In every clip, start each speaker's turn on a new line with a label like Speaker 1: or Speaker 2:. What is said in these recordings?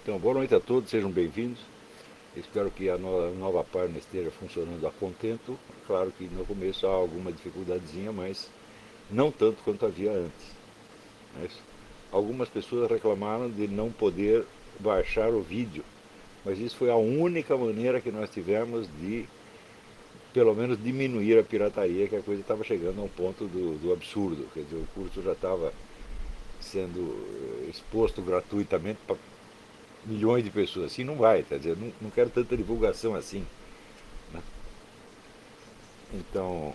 Speaker 1: Então, boa noite a todos, sejam bem-vindos. Espero que a nova página esteja funcionando a contento. Claro que no começo há alguma dificuldadezinha, mas não tanto quanto havia antes. Mas algumas pessoas reclamaram de não poder baixar o vídeo, mas isso foi a única maneira que nós tivemos de, pelo menos, diminuir a pirataria, que a coisa estava chegando a um ponto do absurdo. Quer dizer, o curso já estava sendo exposto gratuitamente para milhões de pessoas. Assim não vai, quer dizer, não quero tanta divulgação assim. Né? Então,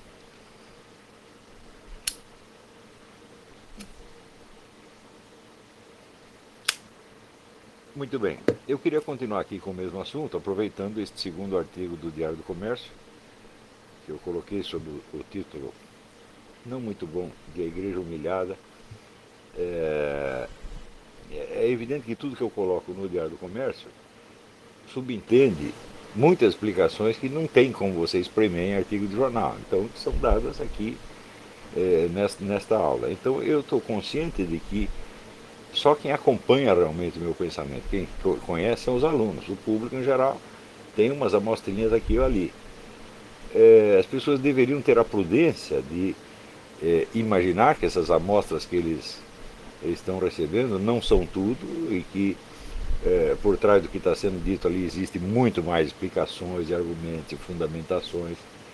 Speaker 1: muito bem. Eu queria continuar aqui com o mesmo assunto, aproveitando este segundo artigo do Diário do Comércio, que eu coloquei sob o título não muito bom de A Igreja Humilhada. É, é evidente que tudo que eu coloco no Diário do Comércio subentende muitas explicações que não tem como você exprimir em artigo de jornal. Então, que são dadas aqui nesta aula. Então, eu estou consciente de que só quem acompanha realmente o meu pensamento, quem conhece, são os alunos. O público, em geral, tem umas amostrinhas aqui ou ali. As pessoas deveriam ter a prudência de imaginar que essas amostras que eles estão recebendo não são tudo e que por trás do que está sendo dito ali existe muito mais explicações, argumentos e fundamentações.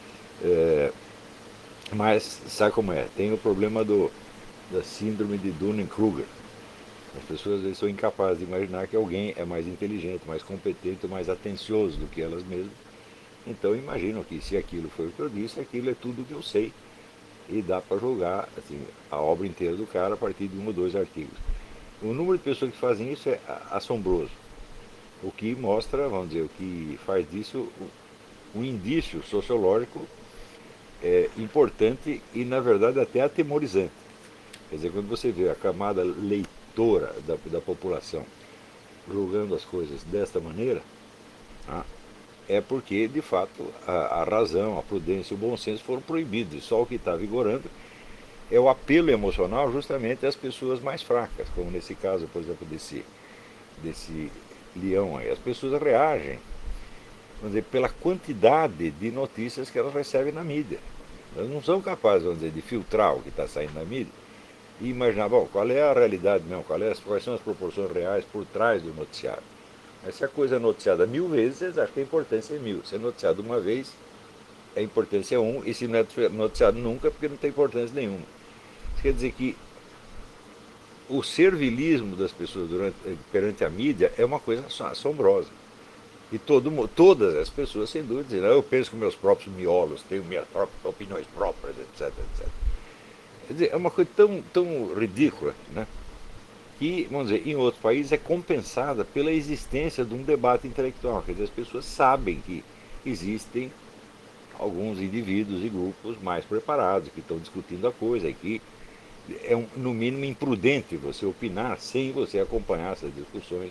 Speaker 1: Mas sabe como é? Tem o problema da síndrome de Dunning-Kruger. As pessoas às vezes são incapazes de imaginar que alguém é mais inteligente, mais competente, mais atencioso do que elas mesmas. Então imaginam que se aquilo foi o que eu disse, aquilo é tudo o que eu sei. E dá para julgar assim, a obra inteira do cara a partir de um ou dois artigos. O número de pessoas que fazem isso é assombroso. O que mostra, vamos dizer, o que faz disso um indício sociológico importante e, na verdade, até atemorizante. Quer dizer, quando você vê a camada leitora da população julgando as coisas desta maneira, ah, é porque, de fato, a razão, a prudência e o bom senso foram proibidos. E só o que está vigorando é o apelo emocional justamente às pessoas mais fracas, como nesse caso, por exemplo, desse leão aí. As pessoas reagem, vamos dizer, pela quantidade de notícias que elas recebem na mídia. Elas não são capazes, vamos dizer, de filtrar o que está saindo na mídia e imaginar, bom, qual é a realidade mesmo, quais são as proporções reais por trás do noticiário. Mas se a coisa é noticiada 1000 vezes, eles acham que a importância é 1000. Se é noticiado uma vez, a importância é 1, e se não é noticiado nunca, é porque não tem importância nenhuma. Isso quer dizer que o servilismo das pessoas perante a mídia é uma coisa assombrosa. E todas as pessoas, sem dúvida, dizem, eu penso com meus próprios miolos, tenho minhas próprias opiniões próprias, etc, etc. Quer dizer, é uma coisa tão ridícula, né? Que, vamos dizer, em outros países é compensada pela existência de um debate intelectual. Quer dizer, as pessoas sabem que existem alguns indivíduos e grupos mais preparados, que estão discutindo a coisa, e que é, no mínimo, imprudente você opinar sem você acompanhar essas discussões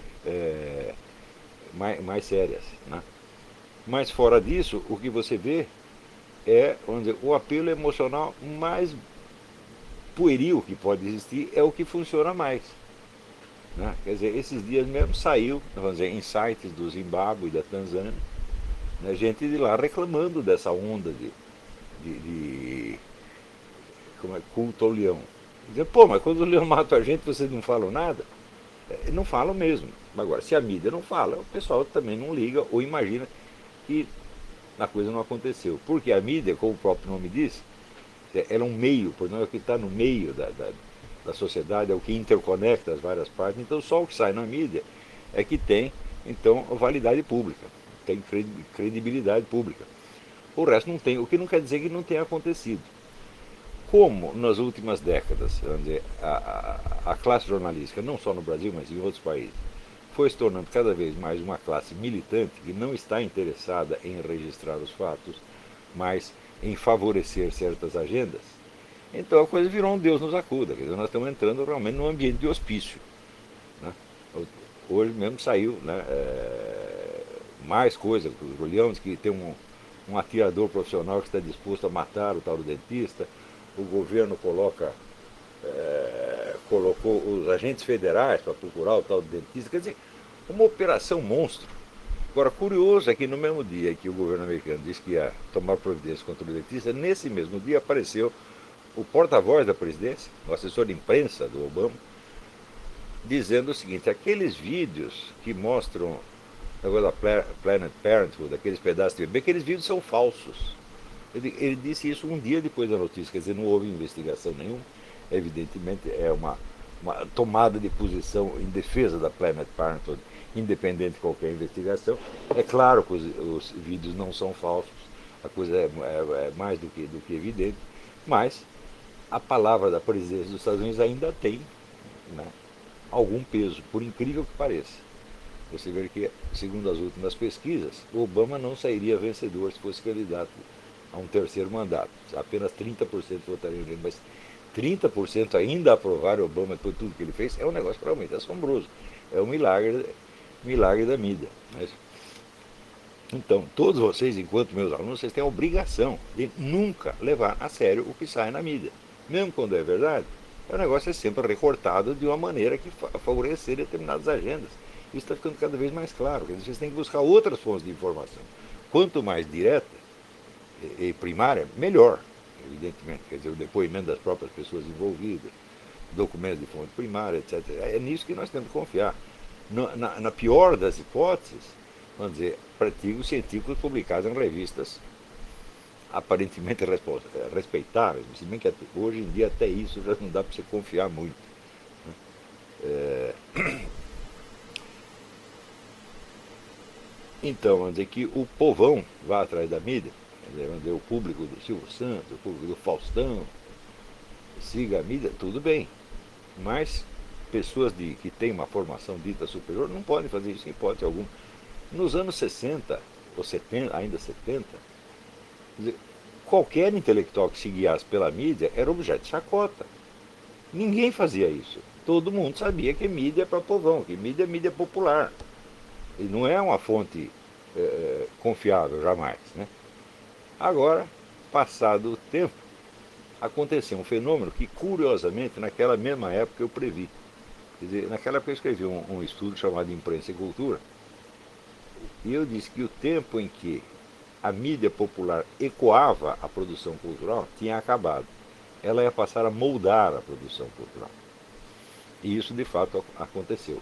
Speaker 1: mais sérias. Né? Mas, fora disso, o que você vê é, vamos dizer, o apelo emocional mais pueril que pode existir é o que funciona mais. Né? Quer dizer, esses dias mesmo saiu, vamos dizer, em sites do Zimbábue e da Tanzânia, né, gente de lá reclamando dessa onda de como é, culto ao leão. Dizendo, pô, mas quando o leão mata a gente, vocês não falam nada? Não falam mesmo. Agora, se a mídia não fala, o pessoal também não liga ou imagina que a coisa não aconteceu. Porque a mídia, como o próprio nome diz, ela é um meio, portanto, é o que está no meio da sociedade, é o que interconecta as várias partes. Então, só o que sai na mídia é que tem, então, validade pública, tem credibilidade pública. O resto não tem, o que não quer dizer que não tenha acontecido. Como nas últimas décadas, vamos dizer, a classe jornalística, não só no Brasil, mas em outros países, foi se tornando cada vez mais uma classe militante que não está interessada em registrar os fatos, mas em favorecer certas agendas, então a coisa virou um Deus nos acuda. Quer dizer, nós estamos entrando realmente num ambiente de hospício. Né? Hoje mesmo saiu, né, mais coisa. O Julião diz que tem um atirador profissional que está disposto a matar o tal do dentista. O governo coloca colocou os agentes federais para procurar o tal do dentista. Quer dizer, uma operação monstro. Agora, curioso é que no mesmo dia que o governo americano disse que ia tomar providências contra o dentista, nesse mesmo dia apareceu o porta-voz da presidência, o assessor de imprensa do Obama, dizendo o seguinte: aqueles vídeos que mostram o negócio da Planet Parenthood, aqueles pedaços de bebê, aqueles vídeos são falsos. Ele disse isso um dia depois da notícia, quer dizer, não houve investigação nenhuma. Evidentemente é uma tomada de posição em defesa da Planet Parenthood, independente de qualquer investigação. É claro que os vídeos não são falsos, a coisa é mais do que evidente, mas a palavra da presidência dos Estados Unidos ainda tem, né, algum peso, por incrível que pareça. Você vê que, segundo as últimas pesquisas, o Obama não sairia vencedor se fosse candidato a um terceiro mandato. Apenas 30% votariam nele, mas 30% ainda aprovaram o Obama por tudo que ele fez, é um negócio realmente assombroso. É um milagre da mídia. Então, todos vocês, enquanto meus alunos, vocês têm a obrigação de nunca levar a sério o que sai na mídia. Mesmo quando é verdade, o negócio é sempre recortado de uma maneira que favorecer determinadas agendas. Isso está ficando cada vez mais claro. Quer dizer, vocês têm que buscar outras fontes de informação. Quanto mais direta e primária, melhor, evidentemente. Quer dizer, o depoimento das próprias pessoas envolvidas, documentos de fonte primária, etc. É nisso que nós temos que confiar. Na pior das hipóteses, vamos dizer, artigos científicos publicados em revistas aparentemente respeitáveis, se bem que hoje em dia até isso já não dá para você confiar muito. Então, vamos dizer que o povão vá atrás da mídia, vamos dizer, o público do Silvio Santos, o público do Faustão, siga a mídia, tudo bem. Mas pessoas que têm uma formação dita superior não podem fazer isso em hipótese alguma. Nos anos 60, ou 70, ainda 70, qualquer intelectual que se guiasse pela mídia era objeto de chacota. Ninguém fazia isso. Todo mundo sabia que mídia é para povão, que mídia é mídia popular. E não é uma fonte confiável, jamais. Né? Agora, passado o tempo, aconteceu um fenômeno que, curiosamente, naquela mesma época eu previ. Quer dizer, naquela época eu escrevi um estudo chamado Imprensa e Cultura, e eu disse que o tempo em que a mídia popular ecoava a produção cultural tinha acabado. Ela ia passar a moldar a produção cultural. E isso, de fato, aconteceu.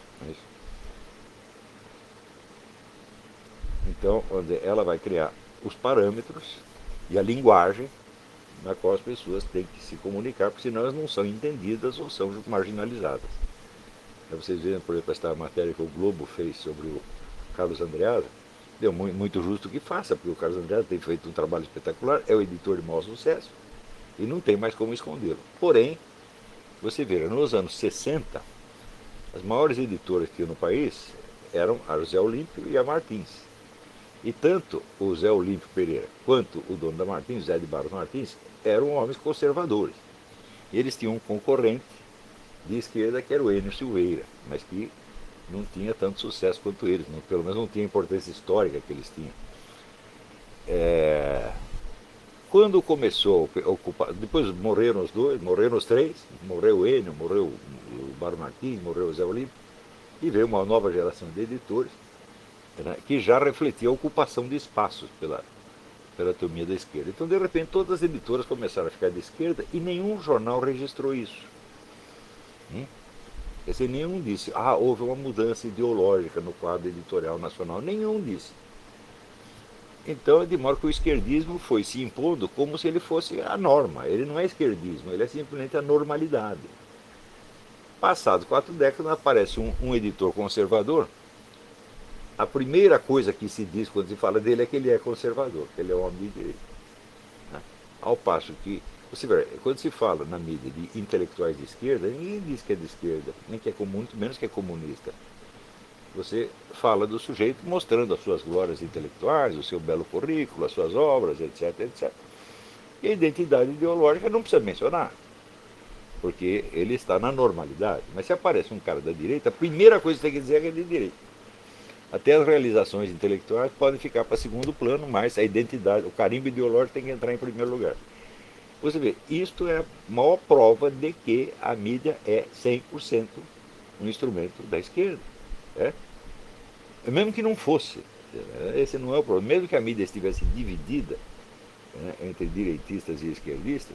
Speaker 1: Então, ela vai criar os parâmetros e a linguagem na qual as pessoas têm que se comunicar, porque senão elas não são entendidas ou são marginalizadas. Vocês veem, por exemplo, esta matéria que o Globo fez sobre o Carlos Andreasa, deu muito justo que faça, porque o Carlos Andreasa tem feito um trabalho espetacular, é o editor de maior sucesso, e não tem mais como escondê-lo. Porém, você vê, nos anos 60, as maiores editoras que tinham no país eram a José Olímpio e a Martins. E tanto o Zé Olímpio Pereira quanto o dono da Martins, Zé de Barros Martins, eram homens conservadores. E eles tinham um concorrente de esquerda que era o Enio Silveira, mas que não tinha tanto sucesso quanto eles, pelo menos não tinha a importância histórica que eles tinham. Quando começou a ocupar, depois morreram os dois, morreram os três, morreu o Enio, morreu o Barros Martins, morreu o Zé Olímpio, e veio uma nova geração de editores, né, que já refletia a ocupação de espaços pela turminha da esquerda. Então, de repente, todas as editoras começaram a ficar de esquerda e nenhum jornal registrou isso. Quer dizer, nenhum disse, houve uma mudança ideológica no quadro editorial nacional. Nenhum disse. Então, de modo que o esquerdismo foi se impondo como se ele fosse a norma. Ele não é esquerdismo, ele é simplesmente a normalidade. Passados 4 décadas, aparece um editor conservador. A primeira coisa que se diz quando se fala dele é que ele é conservador, que ele é um homem de direita. Né? Ao passo que, você vê, quando se fala na mídia de intelectuais de esquerda, ninguém diz que é de esquerda, nem que é muito menos que é comunista. Você fala do sujeito mostrando as suas glórias intelectuais, o seu belo currículo, as suas obras, etc, etc. E a identidade ideológica não precisa mencionar, porque ele está na normalidade. Mas se aparece um cara da direita, a primeira coisa que você tem que dizer é que é de direita. Até as realizações intelectuais podem ficar para segundo plano, mas a identidade, o carimbo ideológico tem que entrar em primeiro lugar. Você vê, isto é a maior prova de que a mídia é 100% um instrumento da esquerda. É? Mesmo que não fosse, esse não é o problema. Mesmo que a mídia estivesse dividida, né, entre direitistas e esquerdistas,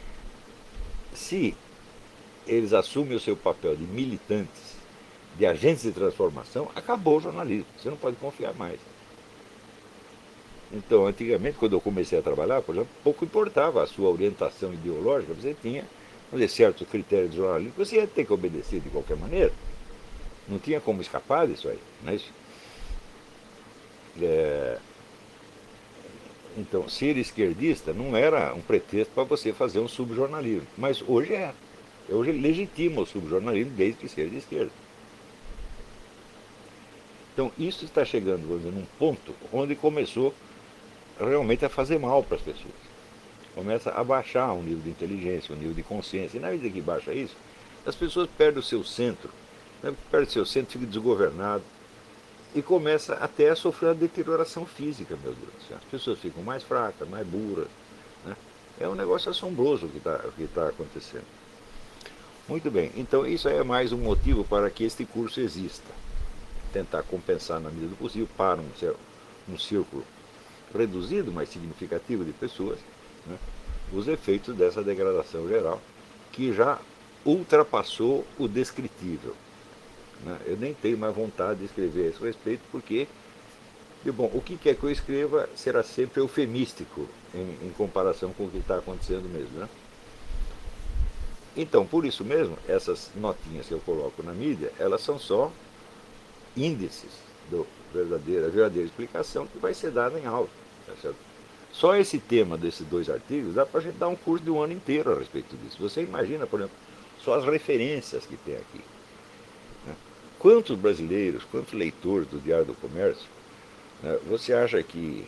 Speaker 1: se eles assumem o seu papel de militantes, de agentes de transformação, acabou o jornalismo. Você não pode confiar mais. Então, antigamente, quando eu comecei a trabalhar, por exemplo, pouco importava a sua orientação ideológica, você tinha, vamos dizer, certos critérios de jornalismo que você ia ter que obedecer de qualquer maneira. Não tinha como escapar disso aí, não é isso? É, então, ser esquerdista não era um pretexto para você fazer um subjornalismo, mas hoje é. Hoje legitima o subjornalismo desde que seja de esquerda. Então, isso está chegando, vamos dizer, num ponto onde começou realmente a fazer mal para as pessoas. Começa a baixar o nível de inteligência, o nível de consciência. E na medida que baixa isso, as pessoas perdem o seu centro, né? Perde o seu centro, fica desgovernado e começa até a sofrer uma deterioração física, meu Deus. As pessoas ficam mais fracas, mais burras. Né? É um negócio assombroso o que tá acontecendo. Muito bem, então isso é mais um motivo para que este curso exista. Tentar compensar na medida do possível para um círculo reduzido, mas significativo de pessoas, né, os efeitos dessa degradação geral, que já ultrapassou o descritível. Né? Eu nem tenho mais vontade de escrever a esse respeito, porque, bom, o que quer que eu escreva será sempre eufemístico em comparação com o que está acontecendo mesmo. Né? Então, por isso mesmo, essas notinhas que eu coloco na mídia, elas são só índices da verdadeira explicação que vai ser dada em aula. Tá certo? Só esse tema desses dois artigos dá para a gente dar um curso de um ano inteiro a respeito disso. Você imagina, por exemplo, só as referências que tem aqui. Né? Quantos brasileiros, quantos leitores do Diário do Comércio, né, você acha que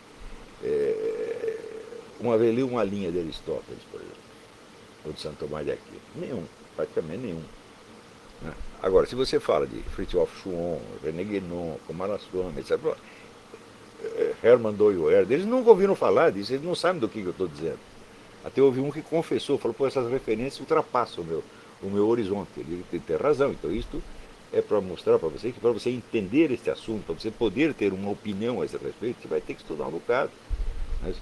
Speaker 1: uma vez leu uma linha de Aristóteles, por exemplo, ou de Santo Tomás de Aquino? Nenhum, praticamente nenhum. Né? Agora, se você fala de Fritjof Schuon, René Guénon, Coomaraswamy, etc., Hermann Doyle, eles nunca ouviram falar disso, eles não sabem do que eu estou dizendo. Até houve um que confessou, falou, pô, essas referências ultrapassam o meu horizonte. Ele tem razão, então isto é para mostrar para você que para você entender este assunto, para você poder ter uma opinião a esse respeito, você vai ter que estudar um bocado. Mas,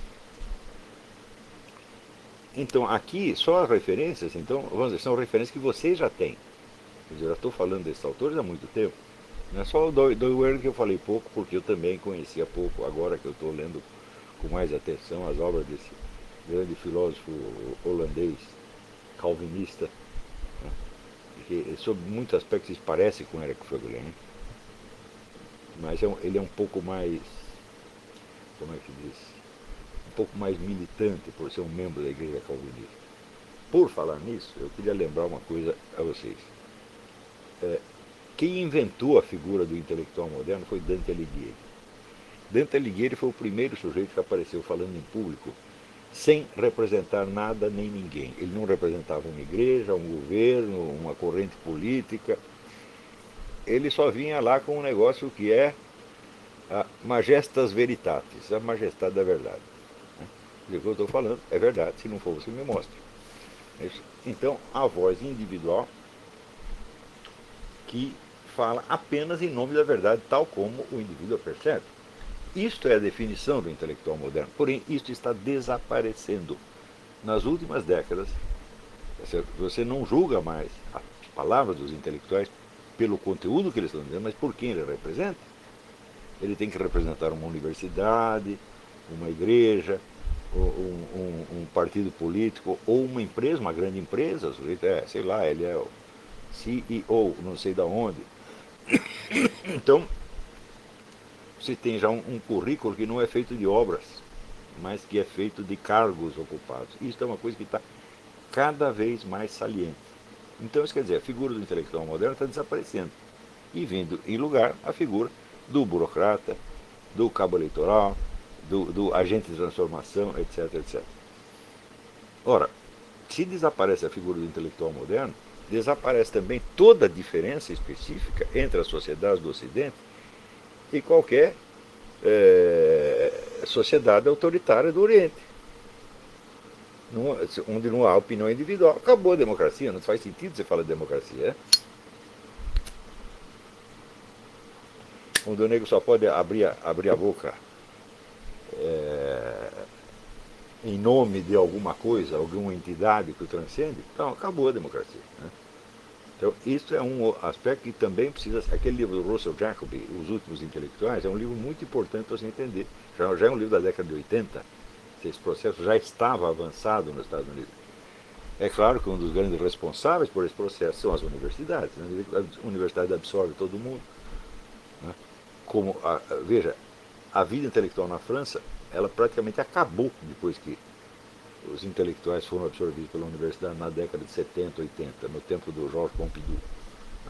Speaker 1: então, aqui, só as referências, então, vamos dizer, são referências que você já tem. Eu já estou falando desses autores há muito tempo. Não é só o Doyle que eu falei pouco, porque eu também conhecia pouco, agora que eu estou lendo com mais atenção as obras desse grande filósofo holandês, calvinista, né, que sob muitos aspectos se parece com Eric Voegelin, né? Mas ele é um pouco mais, como é que diz, um pouco mais militante por ser um membro da igreja calvinista. Por falar nisso, eu queria lembrar uma coisa a vocês. Quem inventou a figura do intelectual moderno foi Dante Alighieri. Dante Alighieri foi o primeiro sujeito que apareceu falando em público sem representar nada nem ninguém. Ele não representava uma igreja, um governo, uma corrente política. Ele só vinha lá com um negócio que é a majestas veritatis, a majestade da verdade. O que eu estou falando é verdade, se não for você me mostre. Então, a voz individual que fala apenas em nome da verdade, tal como o indivíduo a percebe. Isto é a definição do intelectual moderno. Porém, isto está desaparecendo. Nas últimas décadas, você não julga mais as palavras dos intelectuais pelo conteúdo que eles estão dizendo, mas por quem ele representa. Ele tem que representar uma universidade, uma igreja, um partido político ou uma empresa, uma grande empresa. O sujeito sei lá, ele é o CEO, não sei da onde. Então, você tem já um currículo que não é feito de obras, mas que é feito de cargos ocupados. Isso é uma coisa que está cada vez mais saliente. Então, isso quer dizer, a figura do intelectual moderno está desaparecendo. E vindo em lugar a figura do burocrata, do cabo eleitoral, do agente de transformação, etc, etc. Ora, se desaparece a figura do intelectual moderno, desaparece também toda a diferença específica entre as sociedades do Ocidente e qualquer sociedade autoritária do Oriente. onde não há opinião individual, acabou a democracia, não faz sentido você falar de democracia. Onde o nego só pode abrir a boca em nome de alguma coisa, alguma entidade que o transcende, então acabou a democracia. Né? Então, isso é um aspecto que também precisa. Aquele livro do Russell Jacoby, Os Últimos Intelectuais, é um livro muito importante para você entender. Já é um livro da década de 80, esse processo já estava avançado nos Estados Unidos. É claro que um dos grandes responsáveis por esse processo são as universidades. Né? A universidade absorve todo mundo. Né? Veja, a vida intelectual na França, ela praticamente acabou depois que os intelectuais foram absorvidos pela universidade na década de 70, 80, no tempo do Georges Pompidou. Né?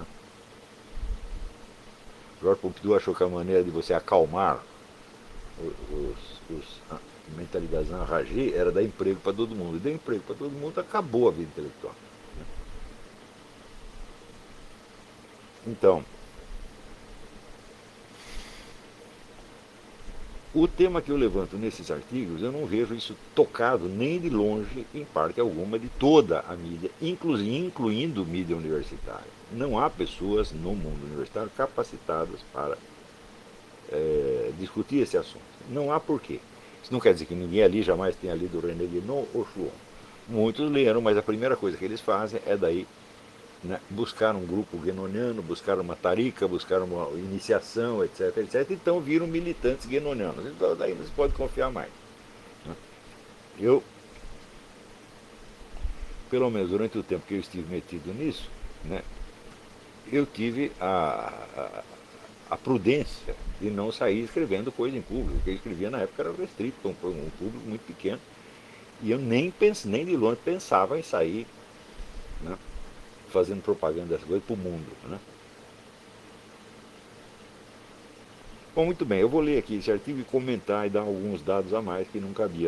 Speaker 1: Georges Pompidou achou que a maneira de você acalmar a mentalidade enragée era dar emprego para todo mundo. E dar emprego para todo mundo, acabou a vida intelectual. Né? Então, o tema que eu levanto nesses artigos, eu não vejo isso tocado nem de longe, em parte alguma, de toda a mídia, incluindo mídia universitária. Não há pessoas no mundo universitário capacitadas para discutir esse assunto. Não há porquê. Isso não quer dizer que ninguém ali jamais tenha lido René Guénon ou Schwann. Muitos leram, mas a primeira coisa que eles fazem é daí, né, buscar um grupo guénoniano, buscar uma tarica, buscar uma iniciação, etc, etc. Então viram militantes guénonianos. Então daí não se pode confiar mais. Né? Eu, pelo menos durante o tempo que eu estive metido nisso, né, eu tive a prudência de não sair escrevendo coisa em público. O que eu escrevia na época era restrito para um público muito pequeno. E eu nem de longe pensava em sair, né, fazendo propaganda dessas coisas para o mundo. Né? Bom, muito bem, eu vou ler aqui esse artigo e comentar e dar alguns dados a mais que não cabia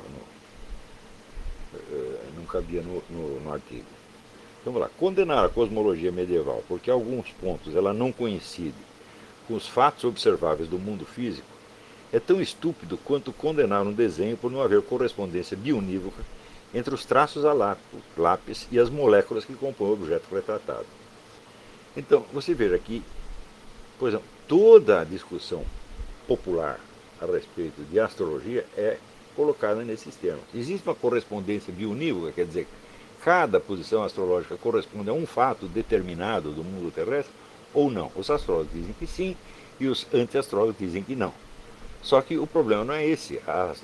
Speaker 1: não cabia no artigo. Então vamos lá. Condenar a cosmologia medieval porque alguns pontos ela não coincide com os fatos observáveis do mundo físico é tão estúpido quanto condenar um desenho por não haver correspondência bionívoca entre os traços a lápis e as moléculas que compõem o objeto retratado. Então, você veja aqui, por exemplo, toda a discussão popular a respeito de astrologia é colocada nesses termos. Existe uma correspondência bionívoca, quer dizer, cada posição astrológica corresponde a um fato determinado do mundo terrestre, ou não. Os astrólogos dizem que sim, e os anti-astrólogos dizem que não. Só que o problema não é esse.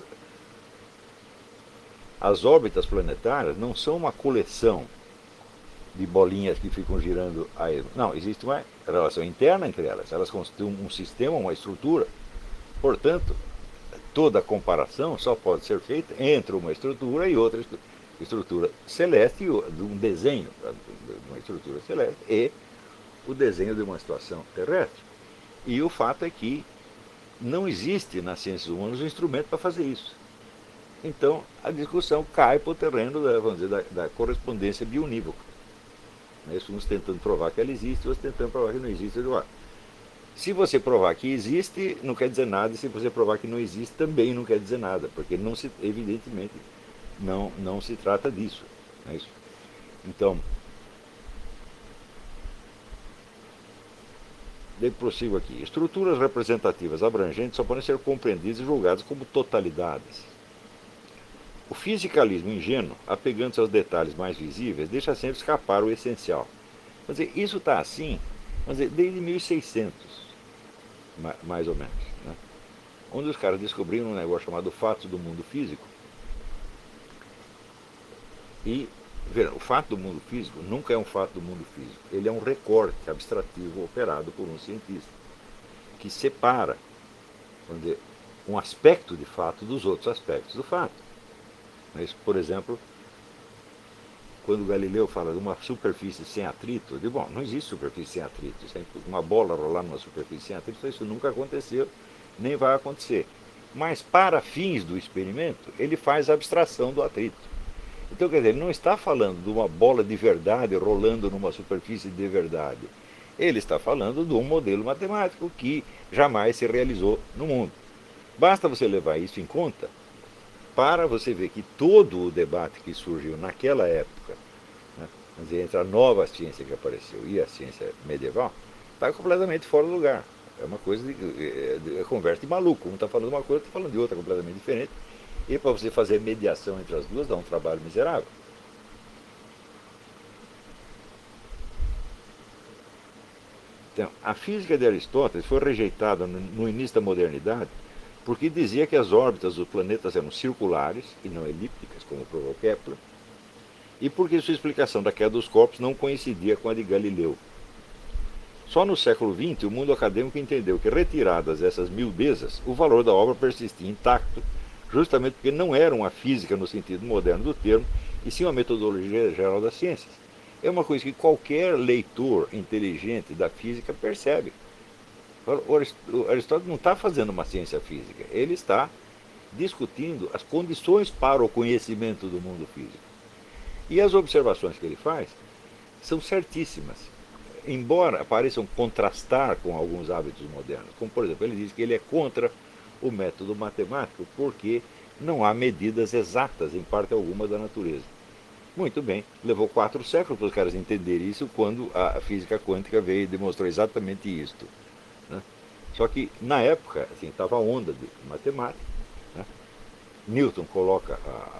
Speaker 1: As órbitas planetárias não são uma coleção de bolinhas que ficam girando a esmo. Não, existe uma relação interna entre elas. Elas constituem um sistema, uma estrutura. Portanto, toda comparação só pode ser feita entre uma estrutura e outra estrutura celeste, de um desenho de uma estrutura celeste e o desenho de uma situação terrestre. E o fato é que não existe nas ciências humanas um instrumento para fazer isso. Então, a discussão cai para o terreno vamos dizer, da correspondência bionívoca. Uns tentando provar que ela existe, outros tentando provar que não existe. Se você provar que existe, não quer dizer nada, e se você provar que não existe, também não quer dizer nada, porque evidentemente não se trata disso. Não é isso? Então, daí prossigo aqui. Estruturas representativas abrangentes só podem ser compreendidas e julgadas como totalidades. O fisicalismo ingênuo, apegando-se aos detalhes mais visíveis, deixa sempre escapar o essencial. Quer dizer, isso está assim, desde 1600, mais ou menos, né? Onde os caras descobriram um negócio chamado fatos do mundo físico. E, veja, o fato do mundo físico nunca é um fato do mundo físico. Ele é um recorte abstrativo operado por um cientista, que separa, vamos dizer, um aspecto de fato dos outros aspectos do fato. Mas, por exemplo, quando Galileu fala de uma superfície sem atrito, eu digo, bom, não existe superfície sem atrito. Uma bola rolar numa superfície sem atrito, isso nunca aconteceu, nem vai acontecer. Mas, para fins do experimento, ele faz abstração do atrito. Então, quer dizer, ele não está falando de uma bola de verdade rolando numa superfície de verdade. Ele está falando de um modelo matemático que jamais se realizou no mundo. Basta você levar isso em conta, para você ver que todo o debate que surgiu naquela época, né, quer dizer, entre a nova ciência que apareceu e a ciência medieval, está completamente fora do lugar. É uma coisa de conversa de maluco. Um está falando uma coisa, outro está falando de outra completamente diferente. E para você fazer mediação entre as duas dá um trabalho miserável. Então, a física de Aristóteles foi rejeitada no início da modernidade porque dizia que as órbitas dos planetas eram circulares e não elípticas, como provou Kepler, e porque sua explicação da queda dos corpos não coincidia com a de Galileu. Só no século XX o mundo acadêmico entendeu que, retiradas essas miudezas, o valor da obra persistia intacto, justamente porque não era uma física no sentido moderno do termo, e sim uma metodologia geral das ciências. É uma coisa que qualquer leitor inteligente da física percebe. O Aristóteles não está fazendo uma ciência física, ele está discutindo as condições para o conhecimento do mundo físico. E as observações que ele faz são certíssimas, embora pareçam contrastar com alguns hábitos modernos. Como, por exemplo, ele diz que ele é contra o método matemático porque não há medidas exatas em parte alguma da natureza. Muito bem, levou 4 séculos para os caras entenderem isso quando a física quântica veio e demonstrou exatamente isto. Né? Só que, na época, assim, estava a onda de matemática. Né? Newton coloca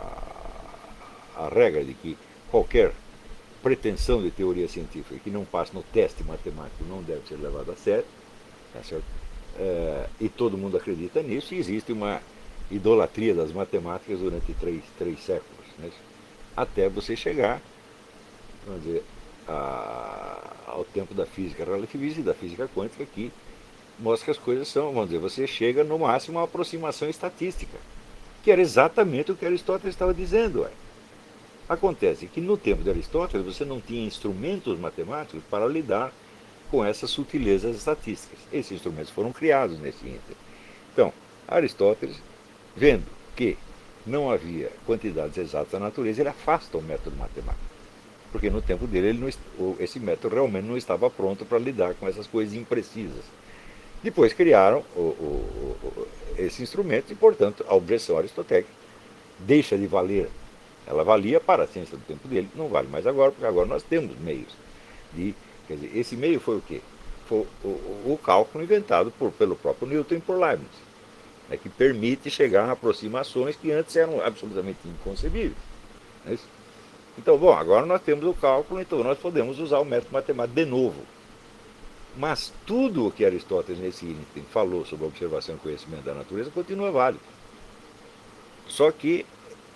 Speaker 1: a regra de que qualquer pretensão de teoria científica que não passe no teste matemático não deve ser levada a sério. Tá certo? E todo mundo acredita nisso, e existe uma idolatria das matemáticas durante três séculos. Né? Até você chegar, vamos dizer, ao tempo da física relativista e da física quântica, que mostra que as coisas são, vamos dizer, você chega no máximo a uma aproximação estatística, que era exatamente o que Aristóteles estava dizendo. Ué. Acontece que no tempo de Aristóteles você não tinha instrumentos matemáticos para lidar com essas sutilezas estatísticas. Esses instrumentos foram criados nesse ínterim. Então, Aristóteles, vendo que não havia quantidades exatas na natureza, ele afasta o método matemático. Porque no tempo dele esse método realmente não estava pronto para lidar com essas coisas imprecisas. Depois criaram esse instrumento e, portanto, a objeção aristotélica deixa de valer. Ela valia para a ciência do tempo dele, não vale mais agora, porque agora nós temos meios de... Quer dizer, esse meio foi o quê? Foi o cálculo inventado pelo próprio Newton e por Leibniz, né, que permite chegar a aproximações que antes eram absolutamente inconcebíveis. Não é isso? Então, bom, agora nós temos o cálculo, então nós podemos usar o método matemático de novo. Mas tudo o que Aristóteles nesse item falou sobre a observação e conhecimento da natureza continua válido. Só que,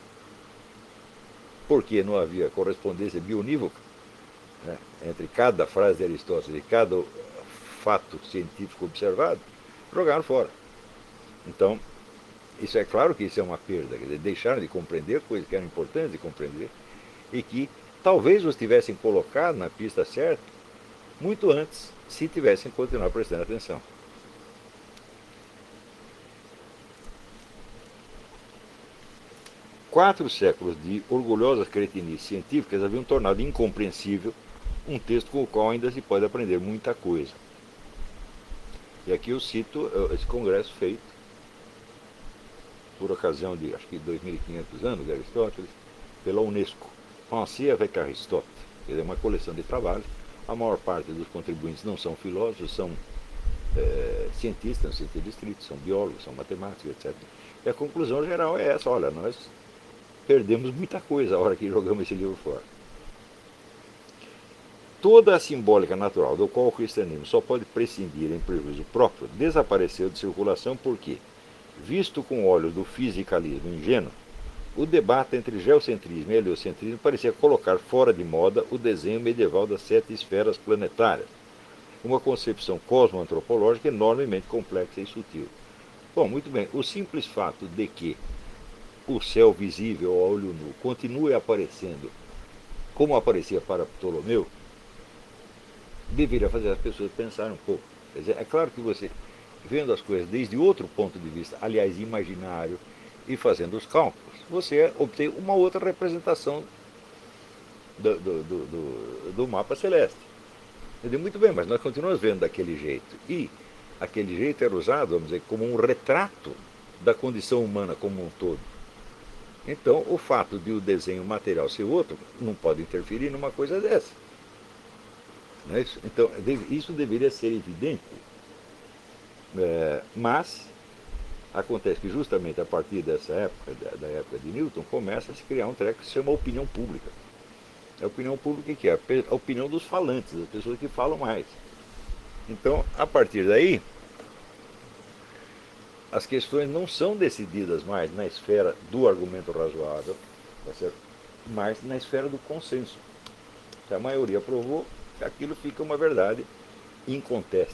Speaker 1: porque não havia correspondência bionívoca, né, entre cada frase de Aristóteles e cada fato científico observado, jogaram fora. Então, isso é claro que isso é uma perda, quer dizer, deixaram de compreender coisas que eram importantes de compreender e que talvez os tivessem colocado na pista certa muito antes, se tivessem continuado prestando atenção. Quatro séculos de orgulhosas cretinices científicas haviam tornado incompreensível um texto com o qual ainda se pode aprender muita coisa. E aqui eu cito esse congresso feito por ocasião de, acho que 2.500 anos de Aristóteles, pela Unesco. Pensée avec Aristote, quer dizer, uma coleção de trabalhos. A maior parte dos contribuintes não são filósofos, são cientistas, no sentido estrito, são biólogos, são matemáticos, etc. E a conclusão geral é essa: olha, nós perdemos muita coisa a hora que jogamos esse livro fora. Toda a simbólica natural do qual o cristianismo só pode prescindir em prejuízo próprio desapareceu de circulação porque, visto com olhos do fisicalismo ingênuo, o debate entre geocentrismo e heliocentrismo parecia colocar fora de moda o desenho medieval das 7 esferas planetárias, uma concepção cosmoantropológica enormemente complexa e sutil. Bom, muito bem, o simples fato de que o céu visível ao olho nu continue aparecendo como aparecia para Ptolomeu, deveria fazer as pessoas pensarem um pouco. Quer dizer, é claro que você, vendo as coisas desde outro ponto de vista, aliás, imaginário, e fazendo os cálculos, você obtém uma outra representação do mapa celeste. Entendeu? Muito bem, mas nós continuamos vendo daquele jeito. E aquele jeito era usado, vamos dizer, como um retrato da condição humana como um todo. Então, o fato de o desenho material ser outro não pode interferir numa coisa dessa. Não é isso? Então, isso deveria ser evidente. Mas acontece que justamente a partir dessa época, da época de Newton, começa a se criar um treco que se chama opinião pública. A opinião pública que é a opinião dos falantes, das pessoas que falam mais. Então, a partir daí, as questões não são decididas mais na esfera do argumento razoável, tá certo? Mas na esfera do consenso. Se a maioria aprovou, aquilo fica uma verdade inconteste.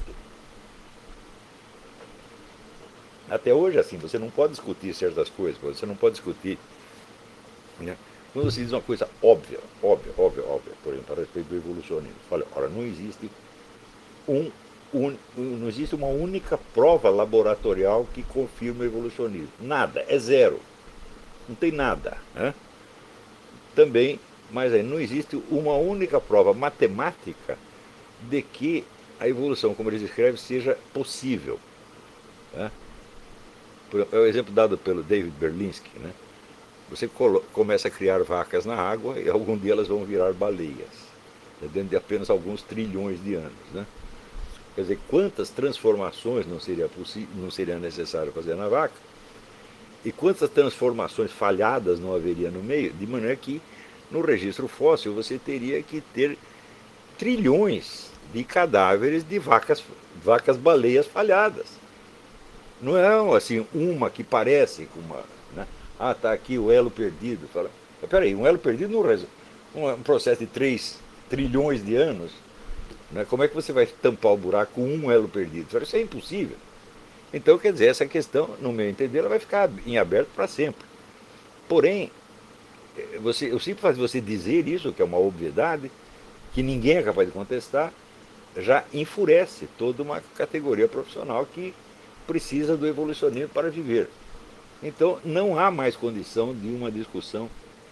Speaker 1: Até hoje, assim, você não pode discutir certas coisas, você não pode discutir. Né? Quando você diz uma coisa óbvia, por exemplo, a respeito do evolucionismo, olha, não existe não existe uma única prova laboratorial que confirme o evolucionismo. Nada, é zero. Não tem nada. Né? Também, mas aí não existe uma única prova matemática de que a evolução, como eles escrevem, seja possível. Né? É o exemplo dado pelo David Berlinski. Né? Você começa a criar vacas na água e algum dia elas vão virar baleias, dentro de apenas alguns trilhões de anos. Né? Quer dizer, quantas transformações não seria necessário fazer na vaca e quantas transformações falhadas não haveria no meio, de maneira que no registro fóssil você teria que ter trilhões de cadáveres de vacas baleias falhadas. Não é assim uma que parece com uma... Né? Tá aqui o elo perdido. Fala, peraí, um elo perdido não resolve. Um processo de 3 trilhões de anos. Né? Como é que você vai tampar o buraco com um elo perdido? Isso é impossível. Então, quer dizer, essa questão, no meu entender, ela vai ficar em aberto para sempre. Porém, o simples fato de você dizer isso, que é uma obviedade, que ninguém é capaz de contestar, já enfurece toda uma categoria profissional que precisa do evolucionismo para viver. Então, não há mais condição de uma discussão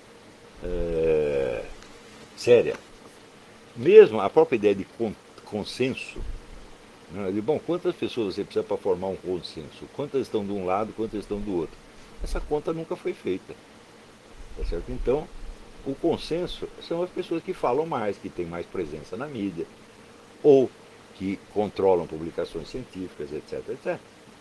Speaker 1: séria. Mesmo a própria ideia de consenso, né, de bom, quantas pessoas você precisa para formar um consenso? Quantas estão de um lado, quantas estão do outro? Essa conta nunca foi feita. Tá certo? Então, o consenso são as pessoas que falam mais, que têm mais presença na mídia, ou que controlam publicações científicas, etc, etc.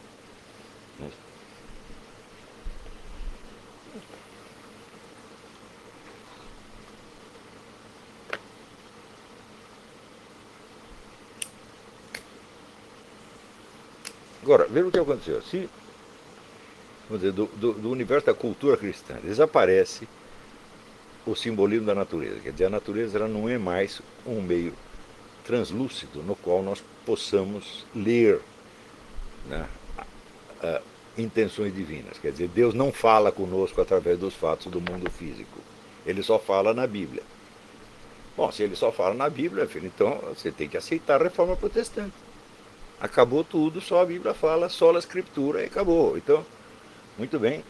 Speaker 1: Agora, veja o que aconteceu. Se, vamos dizer, do universo da cultura cristã desaparece o simbolismo da natureza. Quer dizer, a natureza ela não é mais um meio translúcido no qual nós possamos ler, né, intenções divinas. Quer dizer, Deus não fala conosco através dos fatos do mundo físico. Ele só fala na Bíblia. Bom, se ele só fala na Bíblia, filho, então você tem que aceitar a reforma protestante. Acabou tudo, só a Bíblia fala, só a Escritura e acabou. Então, muito bem.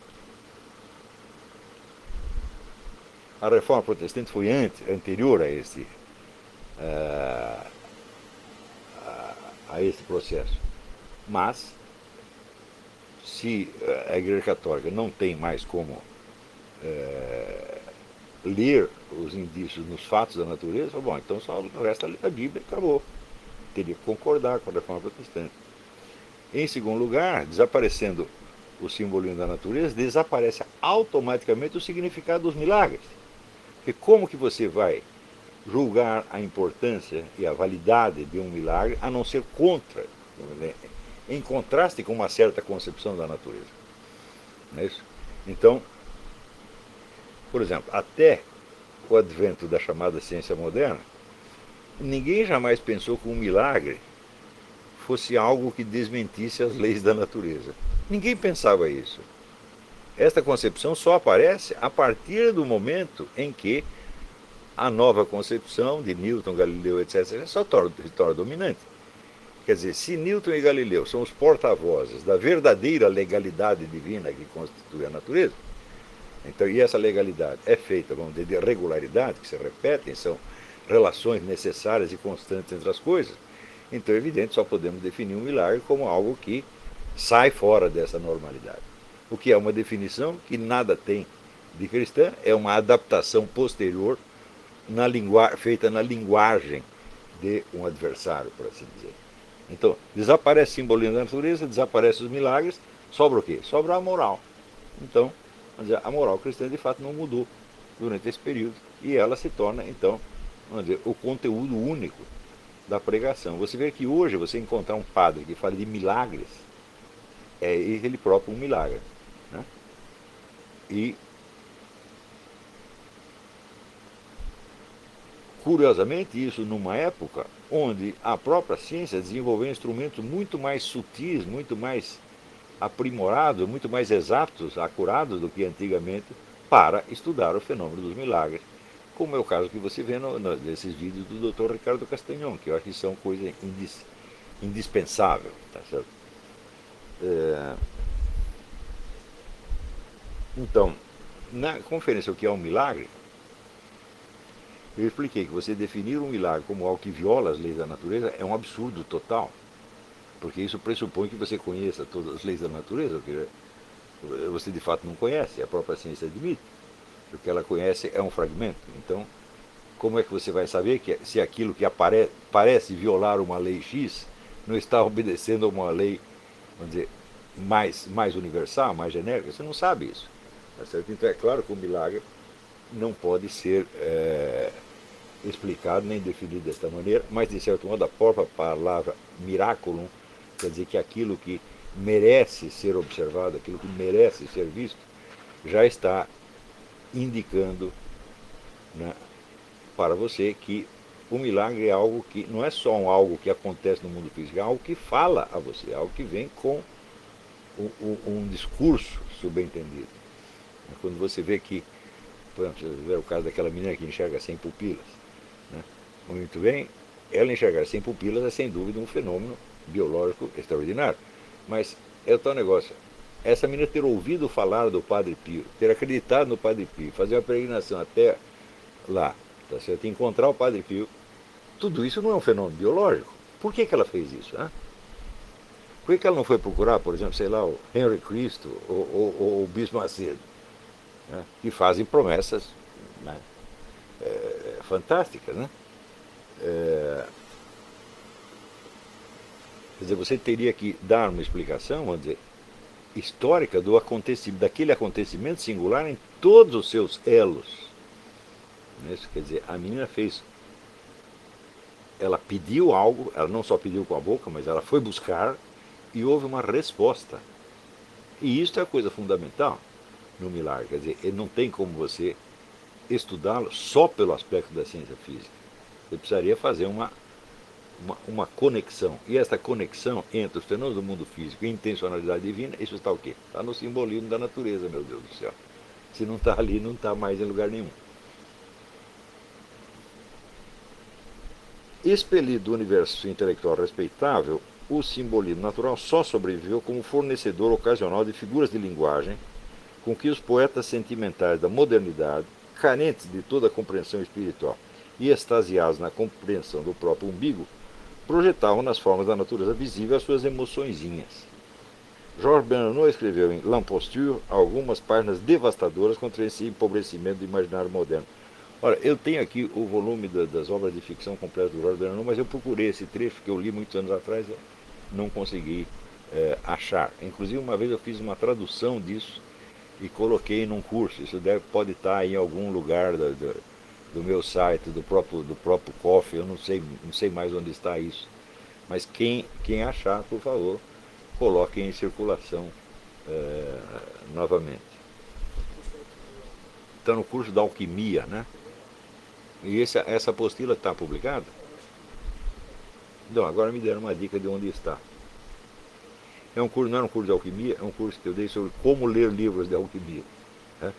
Speaker 1: A reforma protestante foi anterior a esse processo. Mas, se a Igreja Católica não tem mais como ler os indícios nos fatos da natureza, bom, então só resta ler a Bíblia e acabou. Teria que concordar com a reforma protestante. Em segundo lugar, desaparecendo o simbolismo da natureza, desaparece automaticamente o significado dos milagres. Porque como que você vai julgar a importância e a validade de um milagre, a não ser contra, em contraste com uma certa concepção da natureza? Não é isso? Então, por exemplo, até o advento da chamada ciência moderna, ninguém jamais pensou que um milagre fosse algo que desmentisse as leis da natureza. Ninguém pensava isso. Esta concepção só aparece a partir do momento em que a nova concepção de Newton, Galileu, etc., se torna dominante. Quer dizer, se Newton e Galileu são os porta-vozes da verdadeira legalidade divina que constitui a natureza, então, e essa legalidade é feita, vamos dizer, de regularidade, que se repetem, são relações necessárias e constantes entre as coisas, então é evidente, só podemos definir um milagre como algo que sai fora dessa normalidade. O que é uma definição que nada tem de cristã, é uma adaptação posterior feita na linguagem de um adversário, por assim dizer. Então, desaparece o simbolismo da natureza, desaparece os milagres, sobra o quê? Sobra a moral. Então, vamos dizer, a moral cristã de fato não mudou durante esse período e ela se torna, então, vamos dizer, o conteúdo único da pregação. Você vê que hoje você encontrar um padre que fala de milagres, é ele próprio um milagre. Né? E, curiosamente, isso numa época onde a própria ciência desenvolveu instrumentos muito mais sutis, muito mais aprimorados, muito mais exatos, acurados do que antigamente, para estudar o fenômeno dos milagres, como é o caso que você vê nesses vídeos do Dr. Ricardo Castanhon, que eu acho que são coisa indispensável. Tá certo? Então, na conferência O que é um Milagre, eu expliquei que você definir um milagre como algo que viola as leis da natureza é um absurdo total, porque isso pressupõe que você conheça todas as leis da natureza, o que você de fato não conhece, a própria ciência admite. O que ela conhece é um fragmento. Então, como é que você vai saber que se aquilo que parece violar uma lei X não está obedecendo a uma lei, vamos dizer, mais universal, mais genérica? Você não sabe isso. Tá certo? Então é claro que o milagre não pode ser explicado nem definido desta maneira, mas de certo modo a própria palavra miraculum quer dizer que aquilo que merece ser observado, aquilo que merece ser visto, já está indicando, né, para você que o milagre é algo que não é só algo que acontece no mundo físico, é algo que fala a você, é algo que vem com um discurso subentendido. Quando você vê que, por exemplo, você vê o caso daquela menina que enxerga sem pupilas, né? Muito bem, ela enxergar sem pupilas é sem dúvida um fenômeno biológico extraordinário. Mas é o tal negócio, essa menina ter ouvido falar do Padre Pio, ter acreditado no Padre Pio, fazer uma peregrinação até lá, tá certo? Encontrar o Padre Pio, tudo isso não é um fenômeno biológico. Por que ela fez isso? Né? Por que ela não foi procurar, por exemplo, sei lá, o Henry Cristo ou o Bispo Macedo, né? Que fazem promessas, né, fantásticas, né? Quer dizer, você teria que dar uma explicação, vamos dizer, histórica daquele acontecimento singular em todos os seus elos. Isso quer dizer, a menina ela pediu algo, ela não só pediu com a boca, mas ela foi buscar e houve uma resposta. E isso é a coisa fundamental no milagre. Quer dizer, ele não tem como você estudá-lo só pelo aspecto da ciência física. Você precisaria fazer uma conexão. E essa conexão entre os fenômenos do mundo físico e a intencionalidade divina, isso está o quê? Está no simbolismo da natureza, meu Deus do céu. Se não está ali, não está mais em lugar nenhum. Expelido do universo intelectual respeitável, o simbolismo natural só sobreviveu como fornecedor ocasional de figuras de linguagem com que os poetas sentimentais da modernidade, carentes de toda a compreensão espiritual e extasiados na compreensão do próprio umbigo, projetavam nas formas da natureza visível as suas emoçõezinhas. Georges Bernanos escreveu em L'Imposture algumas páginas devastadoras contra esse empobrecimento do imaginário moderno. Ora, eu tenho aqui o volume das obras de ficção completas do Georges Bernanos, mas eu procurei esse trecho que eu li muitos anos atrás e não consegui achar. Inclusive, uma vez eu fiz uma tradução disso e coloquei num curso. Isso pode estar em algum lugar do meu site, do próprio Coffee, eu não sei mais onde está isso. Mas quem achar, por favor, coloque em circulação novamente. Está no curso da alquimia, né? E essa apostila está publicada? Então, agora me deram uma dica de onde está. Não era um curso de alquimia, é um curso que eu dei sobre como ler livros de alquimia. Né?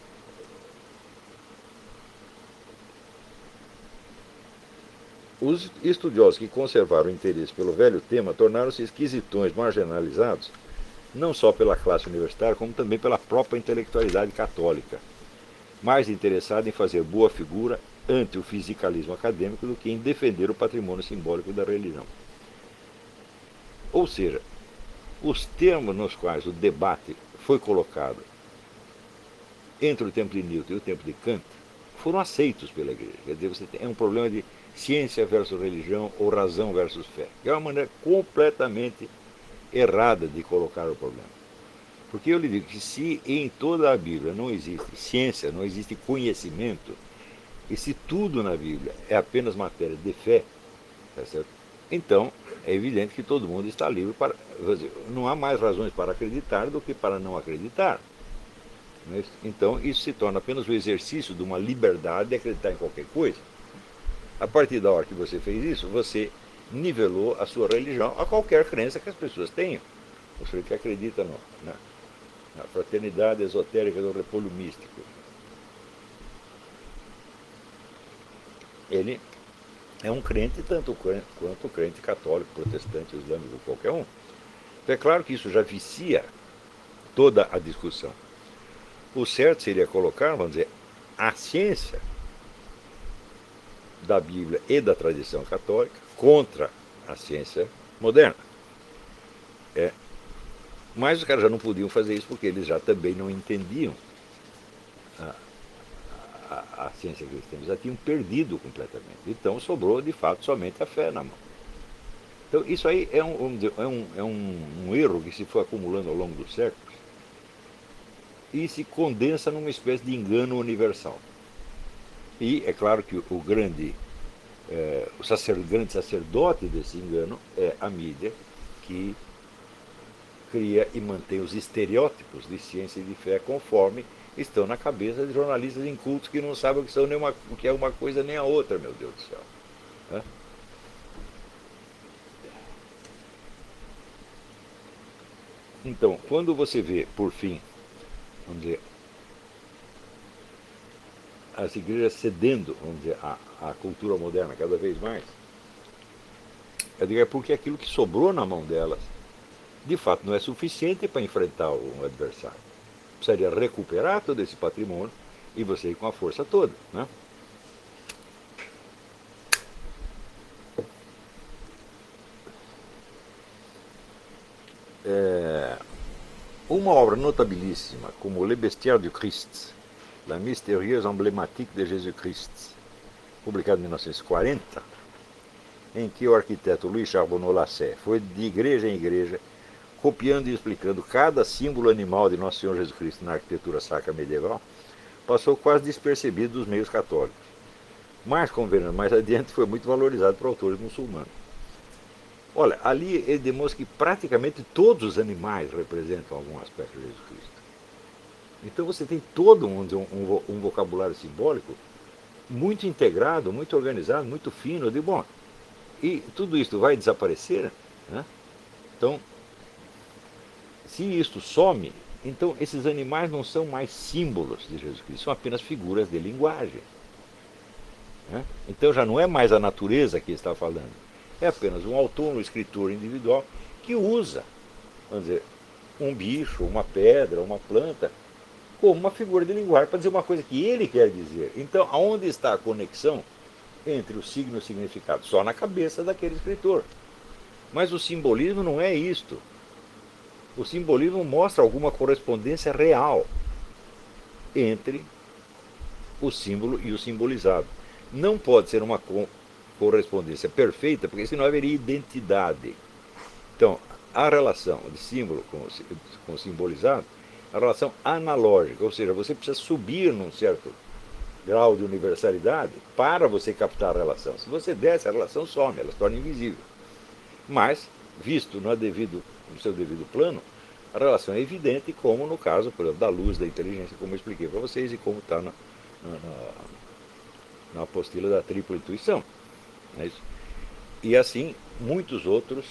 Speaker 1: Os estudiosos que conservaram o interesse pelo velho tema tornaram-se esquisitões marginalizados, não só pela classe universitária, como também pela própria intelectualidade católica, mais interessada em fazer boa figura ante o fisicalismo acadêmico do que em defender o patrimônio simbólico da religião. Ou seja, os termos nos quais o debate foi colocado entre o tempo de Newton e o tempo de Kant foram aceitos pela igreja. Quer dizer, você tem um problema de ciência versus religião ou razão versus fé, que é uma maneira completamente errada de colocar o problema. Porque eu lhe digo que se em toda a Bíblia não existe ciência, não existe conhecimento, e se tudo na Bíblia é apenas matéria de fé, tá certo? Então é evidente que todo mundo está livre para. Não há mais razões para acreditar do que para não acreditar. Então isso se torna apenas o exercício de uma liberdade de acreditar em qualquer coisa. A partir da hora que você fez isso, você nivelou a sua religião a qualquer crença que as pessoas tenham. Você que acredita na fraternidade esotérica do repolho místico. Ele é um crente tanto quanto crente católico, protestante, islâmico, qualquer um. Então é claro que isso já vicia toda a discussão. O certo seria colocar, vamos dizer, a ciência da Bíblia e da tradição católica contra a ciência moderna. Mas os caras já não podiam fazer isso porque eles já também não entendiam a ciência cristã. Eles já tinham perdido completamente. Então sobrou, de fato, somente a fé na mão. Então isso aí é um erro que se foi acumulando ao longo dos séculos e se condensa numa espécie de engano universal. E é claro que o grande sacerdote desse engano é a mídia, que cria e mantém os estereótipos de ciência e de fé conforme estão na cabeça de jornalistas incultos que não sabem o que é uma coisa nem a outra, meu Deus do céu. Né? Então, quando você vê, por fim, vamos dizer, as igrejas cedendo, vamos dizer, à cultura moderna cada vez mais, eu digo, é porque aquilo que sobrou na mão delas, de fato, não é suficiente para enfrentar um adversário. Precisaria recuperar todo esse patrimônio e você ir com a força toda. Né? Uma obra notabilíssima, como Le Bestiaire du Christ, La mystérieuse emblématique de Jésus-Christ, publicado em 1940, em que o arquiteto Louis Charbonneau-Lasset foi de igreja em igreja, copiando e explicando cada símbolo animal de Nosso Senhor Jesus Cristo na arquitetura sacra medieval, passou quase despercebido dos meios católicos. Mas, como veremos mais adiante, foi muito valorizado por autores muçulmanos. Olha, ali ele demonstra que praticamente todos os animais representam algum aspecto de Jesus Cristo. Então você tem todo um vocabulário simbólico muito integrado, muito organizado, muito fino. Eu digo, bom, e tudo isso vai desaparecer? Né? Então, se isto some, então esses animais não são mais símbolos de Jesus Cristo, são apenas figuras de linguagem. Né? Então já não é mais a natureza que está falando, é apenas um autor, um escritor individual que usa, vamos dizer, um bicho, uma pedra, uma planta, como uma figura de linguagem para dizer uma coisa que ele quer dizer. Então, aonde está a conexão entre o signo e o significado? Só na cabeça daquele escritor. Mas o simbolismo não é isto. O simbolismo mostra alguma correspondência real entre o símbolo e o simbolizado. Não pode ser uma correspondência perfeita, porque senão haveria identidade. Então, a relação de símbolo com simbolizado, a relação analógica, ou seja, você precisa subir num certo grau de universalidade para você captar a relação. Se você desce, a relação some, ela se torna invisível. Mas, visto no seu devido plano, a relação é evidente, como no caso, por exemplo, da luz, da inteligência, como eu expliquei para vocês, e como está na apostila da tripla intuição. É isso? E assim, muitos outros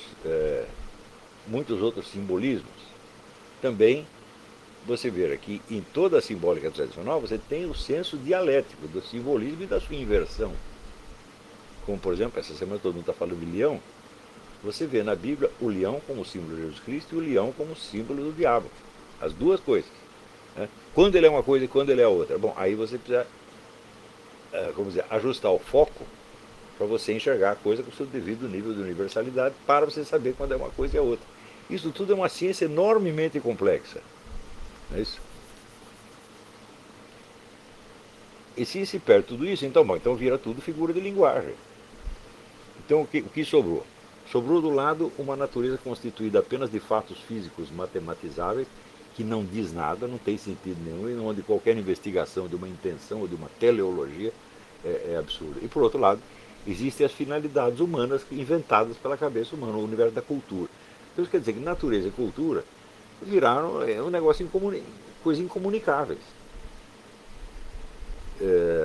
Speaker 1: simbolismos. Também, você vê aqui, em toda a simbólica tradicional, você tem o senso dialético do simbolismo e da sua inversão. Como, por exemplo, essa semana todo mundo está falando de leão. Você vê na Bíblia o leão como símbolo de Jesus Cristo e o leão como símbolo do diabo. As duas coisas. Né? Quando ele é uma coisa e quando ele é outra. Bom, aí você precisa ajustar o foco para você enxergar a coisa com o seu devido nível de universalidade, para você saber quando é uma coisa e a outra. Isso tudo é uma ciência enormemente complexa. Não é isso? E se perde tudo isso, então, bom, então vira tudo figura de linguagem. Então o que sobrou? Sobrou do lado uma natureza constituída apenas de fatos físicos matematizáveis, que não diz nada, não tem sentido nenhum, e onde qualquer investigação de uma intenção ou de uma teleologia é absurda. E por outro lado, existem as finalidades humanas inventadas pela cabeça humana, o universo da cultura. Então isso quer dizer que natureza e cultura viraram um negócio coisas incomunicáveis. É,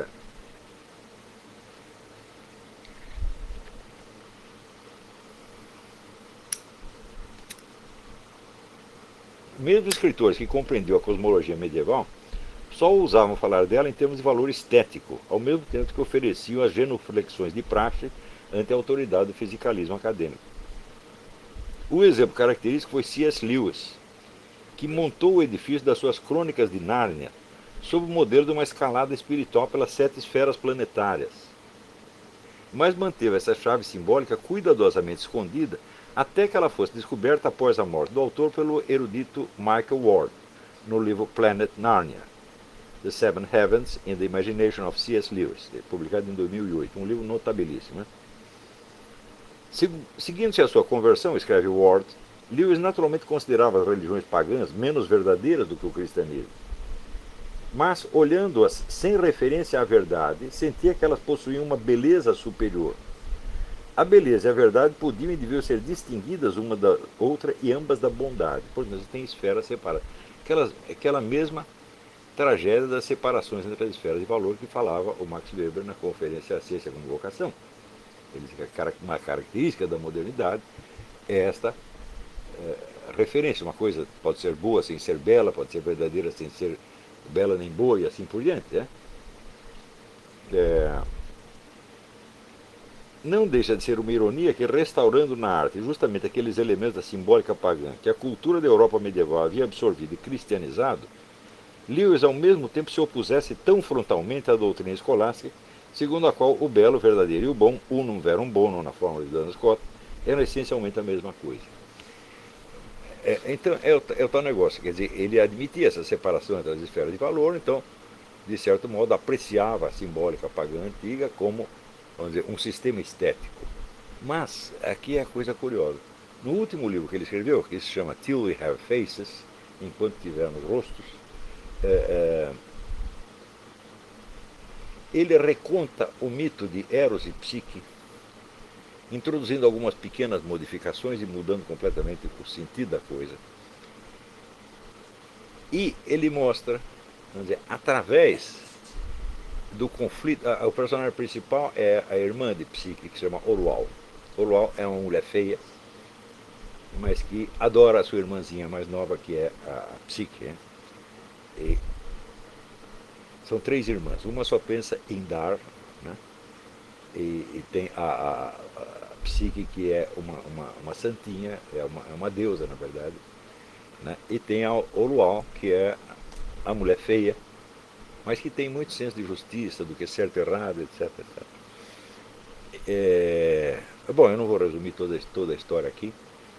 Speaker 1: mesmo escritores que compreendiam a cosmologia medieval só ousavam falar dela em termos de valor estético, ao mesmo tempo que ofereciam as genuflexões de praxe ante a autoridade do fisicalismo acadêmico. O exemplo característico foi C.S. Lewis, que montou o edifício das suas crônicas de Nárnia sob o modelo de uma escalada espiritual pelas 7 esferas planetárias, mas manteve essa chave simbólica cuidadosamente escondida até que ela fosse descoberta após a morte do autor pelo erudito Michael Ward, no livro Planet Narnia, The Seven Heavens in the Imagination of C.S. Lewis, publicado em 2008, um livro notabilíssimo. Né? Seguindo-se a sua conversão, escreve Ward, Lewis naturalmente considerava as religiões pagãs menos verdadeiras do que o cristianismo. Mas, olhando-as sem referência à verdade, sentia que elas possuíam uma beleza superior. A beleza e a verdade podiam e deviam ser distinguidas uma da outra e ambas da bondade. Portanto, tem esferas separadas. Aquela mesma tragédia das separações entre as esferas de valor que falava o Max Weber na conferência A Ciência como Vocação. Ele diz que uma característica da modernidade é esta referência. Uma coisa pode ser boa sem ser bela, pode ser verdadeira sem ser bela nem boa e assim por diante. Né? Não deixa de ser uma ironia que, restaurando na arte justamente aqueles elementos da simbólica pagã que a cultura da Europa medieval havia absorvido e cristianizado, Lewis ao mesmo tempo se opusesse tão frontalmente à doutrina escolástica, segundo a qual o belo, o verdadeiro e o bom, unum verum bonum, na forma de Duns Scott, eram essencialmente a mesma coisa. Então, é o tal negócio, quer dizer, ele admitia essa separação entre as esferas de valor, então, de certo modo, apreciava a simbólica pagã antiga como, vamos dizer, um sistema estético. Mas, aqui é a coisa curiosa. No último livro que ele escreveu, que se chama Till We Have Faces, Enquanto Tivermos Rostos, ele reconta o mito de Eros e Psique, introduzindo algumas pequenas modificações e mudando completamente o sentido da coisa. E ele mostra, vamos dizer, através do conflito, o personagem principal é a irmã de Psique, que se chama Orual. Orual é uma mulher feia, mas que adora a sua irmãzinha mais nova, que é a Psique. Né? E são 3 irmãs, uma só pensa em dar, né? E tem a Psique, que é uma santinha, é uma deusa, na verdade, né? E tem a Orual, que é a mulher feia, mas que tem muito senso de justiça, do que é certo e errado, etc. Bom, eu não vou resumir toda a história aqui,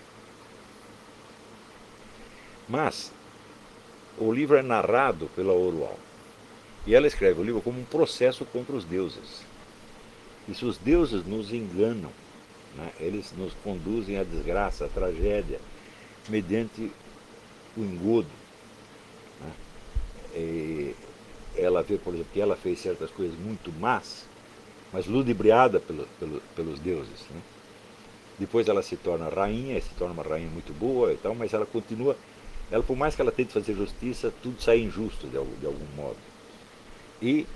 Speaker 1: mas o livro é narrado pela Orual. E ela escreve o livro como um processo contra os deuses. E se os deuses nos enganam, né, eles nos conduzem à desgraça, à tragédia, mediante o engodo. Né? E ela vê, por exemplo, que ela fez certas coisas muito más, mas ludibriada pelos deuses. Né? Depois ela se torna rainha, se torna uma rainha muito boa e tal, mas ela continua, por mais que ela tente fazer justiça, tudo sai injusto de algum modo. E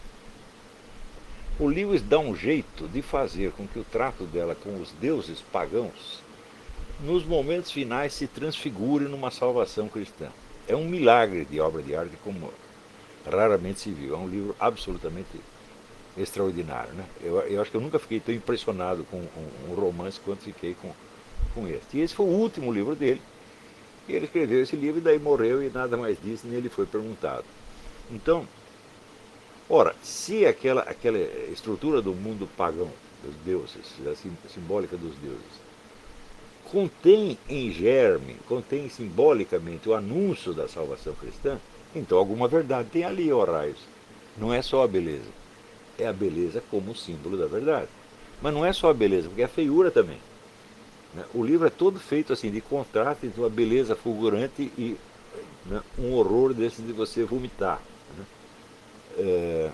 Speaker 1: o Lewis dá um jeito de fazer com que o trato dela com os deuses pagãos, nos momentos finais, se transfigure numa salvação cristã. É um milagre de obra de arte como raramente se viu. É um livro absolutamente extraordinário. Né? Eu acho que eu nunca fiquei tão impressionado com um romance quanto fiquei com este. E esse foi o último livro dele. E ele escreveu esse livro e daí morreu e nada mais disse, nem ele foi perguntado. Então, ora, se aquela estrutura do mundo pagão, dos deuses, a simbólica dos deuses, contém em germe, contém simbolicamente o anúncio da salvação cristã, então alguma verdade tem ali, ó raios. Não é só a beleza, é a beleza como símbolo da verdade. Mas não é só a beleza, porque é a feiura também. Né? O livro é todo feito assim de contraste entre uma beleza fulgurante e, né, um horror desse de você vomitar. Né? É,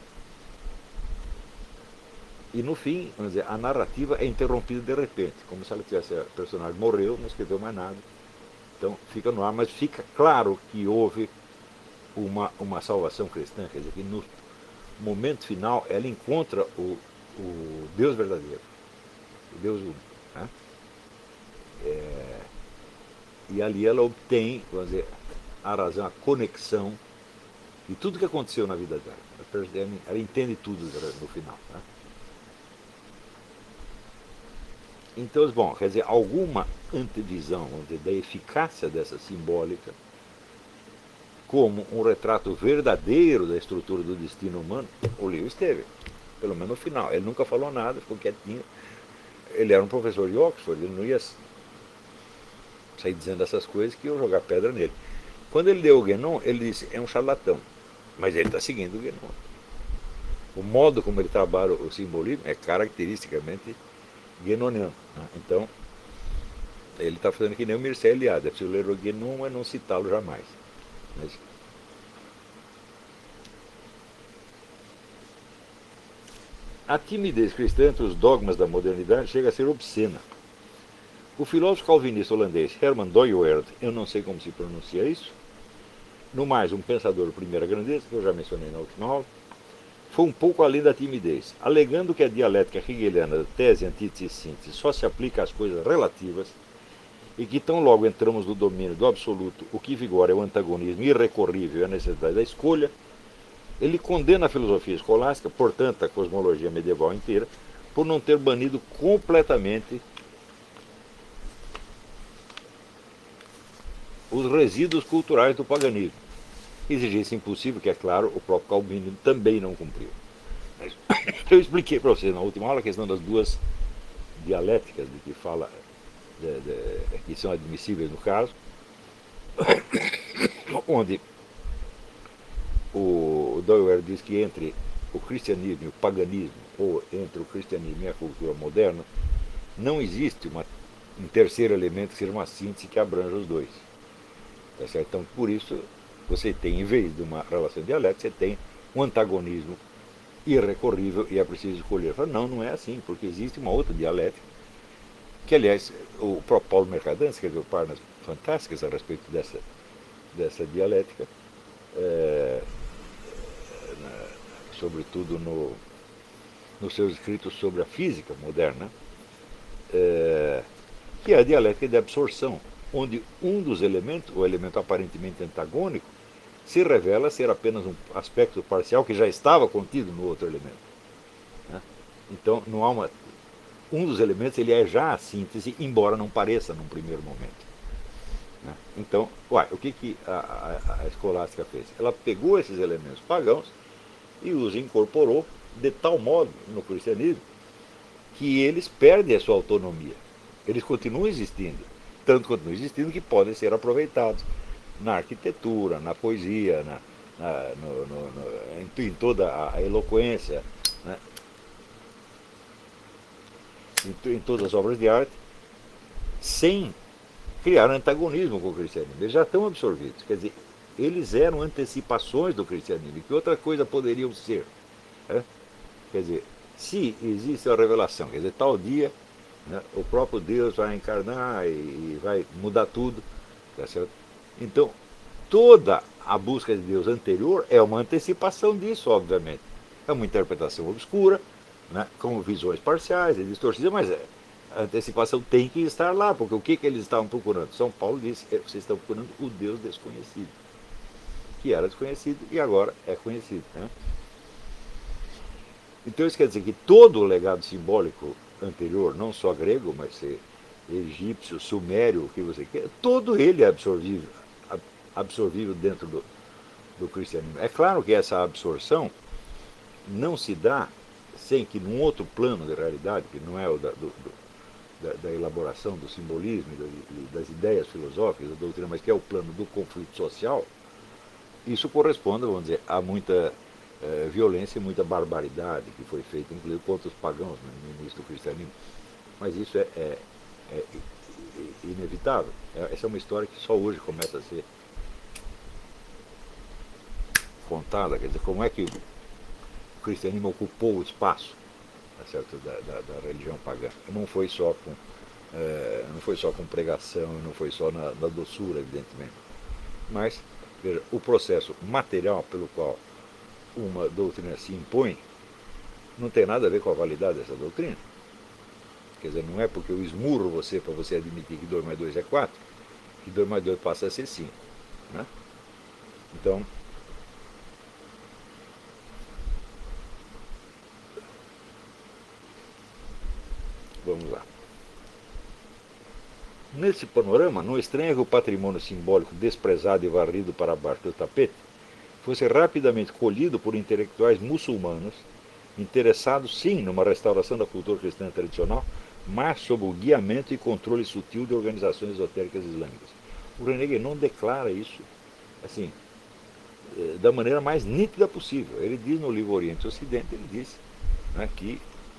Speaker 1: e no fim, vamos dizer, a narrativa é interrompida de repente, como se ela tivesse, a personagem morreu, não escreveu mais nada. Então fica no ar, mas fica claro que houve uma salvação cristã, quer dizer, que no momento final ela encontra o Deus verdadeiro, o Deus único. Né? E ali ela obtém, vamos dizer, a razão, a conexão de tudo que aconteceu na vida dela. Ela entende tudo no final. Né? Então, bom, quer dizer, alguma antevisão, vamos dizer, da eficácia dessa simbólica como um retrato verdadeiro da estrutura do destino humano, o Lewis teve, pelo menos no final. Ele nunca falou nada, ficou quietinho. Ele era um professor de Oxford, ele não ia sair dizendo essas coisas que iam jogar pedra nele. Quando ele deu o Guénon, ele disse, é um charlatão, mas ele está seguindo o Guénon. O modo como ele trabalha o simbolismo é caracteristicamente guénoniano. Né? Então, ele está fazendo que nem o Mircea Eliade, é preciso ler o Guénon, mas não citá-lo jamais. Mas, a timidez cristã entre os dogmas da modernidade chega a ser obscena. O filósofo calvinista holandês Herman Dooyeweerd, eu não sei como se pronuncia isso, no mais um pensador de primeira grandeza, que eu já mencionei na última aula, foi um pouco além da timidez, alegando que a dialética hegeliana da tese, antítese e síntese só se aplica às coisas relativas e que tão logo entramos no domínio do absoluto, o que vigora é o antagonismo irrecorrível e a necessidade da escolha. Ele condena a filosofia escolástica, portanto a cosmologia medieval inteira, por não ter banido completamente os resíduos culturais do paganismo. Exigência impossível que, é claro, o próprio Calvino também não cumpriu. Mas, eu expliquei para vocês na última aula a questão das duas dialéticas de que fala, que são admissíveis no caso, onde o Dooyeweerd diz que entre o cristianismo e o paganismo, ou entre o cristianismo e a cultura moderna, não existe um terceiro elemento que seja uma síntese que abranja os dois. Tá certo? Então, por isso, você tem, em vez de uma relação dialética, você tem um antagonismo irrecorrível e é preciso escolher. Falo, não, não é assim, porque existe uma outra dialética, que, aliás, o próprio Paulo Mercadan escreveu páginas fantásticas a respeito dessa dialética, sobretudo nos seus escritos sobre a física moderna, que é a dialética de absorção, onde um dos elementos, o elemento aparentemente antagônico, se revela ser apenas um aspecto parcial que já estava contido no outro elemento. Né? Então, não há um dos elementos ele é já a síntese, embora não pareça num primeiro momento. Né? Então, o que a escolástica fez? Ela pegou esses elementos pagãos e os incorporou de tal modo no cristianismo que eles perdem a sua autonomia. Eles continuam existindo, tanto continuam existindo que podem ser aproveitados na arquitetura, na poesia, em toda a eloquência, né? em todas as obras de arte, sem criar antagonismo com o cristianismo. Eles já estão absorvidos. Quer dizer, eles eram antecipações do cristianismo. Que outra coisa poderiam ser? Né? Quer dizer, se existe a revelação, quer dizer, tal dia, né, o próprio Deus vai encarnar e vai mudar tudo. Tá certo? Então, toda a busca de Deus anterior é uma antecipação disso, obviamente. É uma interpretação obscura, né, com visões parciais e distorcidas, mas a antecipação tem que estar lá, porque o que eles estavam procurando? São Paulo disse, vocês estão procurando o Deus desconhecido, que era desconhecido e agora é conhecido. Né? Então isso quer dizer que todo o legado simbólico anterior, não só grego, mas egípcio, sumério, o que você quer, todo ele é absorvível dentro do cristianismo. É claro que essa absorção não se dá sem que num outro plano de realidade, que não é o da elaboração do simbolismo, das ideias filosóficas, da doutrina, mas que é o plano do conflito social, isso corresponde, vamos dizer, a muita violência e muita barbaridade que foi feita, inclusive contra os pagãos, né, no início do cristianismo. Mas isso é inevitável. Essa é uma história que só hoje começa a ser contada. Quer dizer, como é que o cristianismo ocupou o espaço, tá certo, da religião pagã. Não foi só com pregação, não foi só na doçura, evidentemente. Mas, veja, o processo material pelo qual uma doutrina se impõe não tem nada a ver com a validade dessa doutrina. Quer dizer, não é porque eu esmurro você para você admitir que 2 mais 2 é 4, que 2 mais 2 passa a ser 5. Né? Então, vamos lá. Nesse panorama, não estranha que o patrimônio simbólico desprezado e varrido para baixo do tapete fosse rapidamente colhido por intelectuais muçulmanos, interessados sim numa restauração da cultura cristã tradicional, mas sob o guiamento e controle sutil de organizações esotéricas islâmicas. O René Guénon declara isso assim, da maneira mais nítida possível. Ele diz no livro Oriente e Ocidente, ele diz, né, que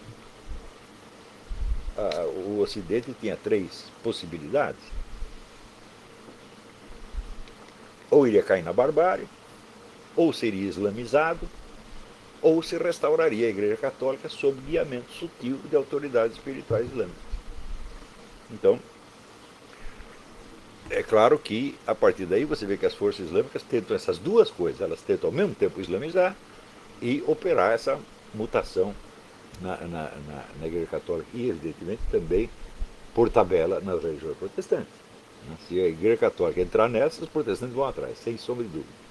Speaker 1: o Ocidente tinha 3 possibilidades. Ou iria cair na barbárie, ou seria islamizado, ou se restauraria a Igreja Católica sob guiamento sutil de autoridades espirituais islâmicas. Então, é claro que, a partir daí, você vê que as forças islâmicas tentam essas duas coisas. Elas tentam, ao mesmo tempo, islamizar e operar essa mutação na Igreja Católica e, evidentemente, também, por tabela, nas religiões protestantes. Se a Igreja Católica entrar nessas, os protestantes vão atrás, sem sombra de dúvida.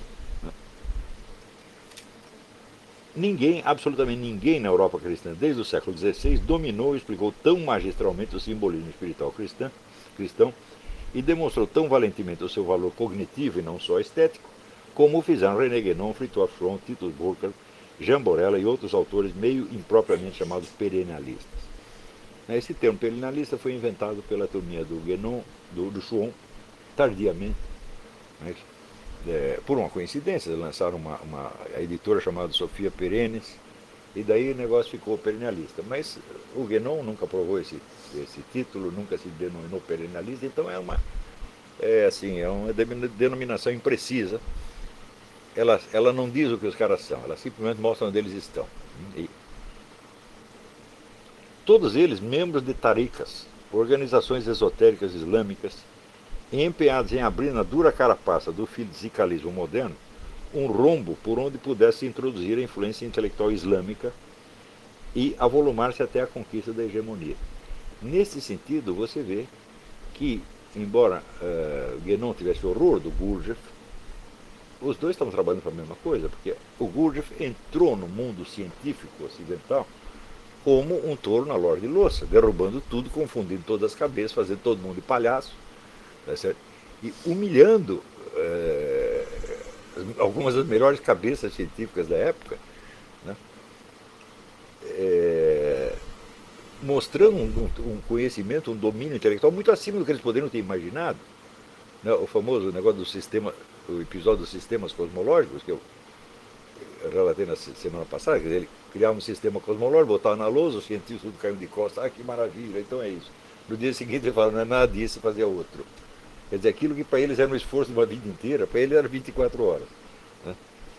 Speaker 1: Ninguém, absolutamente ninguém na Europa cristã, desde o século XVI, dominou e explicou tão magistralmente o simbolismo espiritual cristão e demonstrou tão valentemente o seu valor cognitivo e não só estético, como o fizeram René Guénon, Fritjof Schröm, Titus Burckhardt, Jean Borella e outros autores meio impropriamente chamados perennialistas. Esse termo perennialista foi inventado pela turminha do Guénon, do Schröm, tardiamente, né? Por uma coincidência, eles lançaram uma editora chamada Sofia Perennis, e daí o negócio ficou perennialista. Mas o Guénon nunca provou esse título, nunca se denominou perennialista, então é uma denominação imprecisa. Ela não diz o que os caras são, ela simplesmente mostra onde eles estão. E todos eles membros de tarikas, organizações esotéricas islâmicas, empenhados em abrir na dura carapaça do fisicalismo moderno um rombo por onde pudesse introduzir a influência intelectual islâmica e avolumar-se até a conquista da hegemonia. Nesse sentido, você vê que, embora Guénon tivesse horror do Gurdjieff, os dois estavam trabalhando para a mesma coisa, porque o Gurdjieff entrou no mundo científico ocidental como um touro na loja de louça, derrubando tudo, confundindo todas as cabeças, fazendo todo mundo de palhaço, tá certo? E humilhando algumas das melhores cabeças científicas da época, né? Mostrando um conhecimento, um domínio intelectual muito acima do que eles poderiam ter imaginado, né? O famoso negócio do sistema, o episódio dos sistemas cosmológicos, que eu relatei na semana passada, que ele criava um sistema cosmológico, botava na lousa, os cientistas tudo caíam de costas, que maravilha, então é isso. No dia seguinte ele falava, não é nada disso, fazia outro. Quer dizer, aquilo que para eles era um esforço de uma vida inteira, para ele era 24 horas. Né?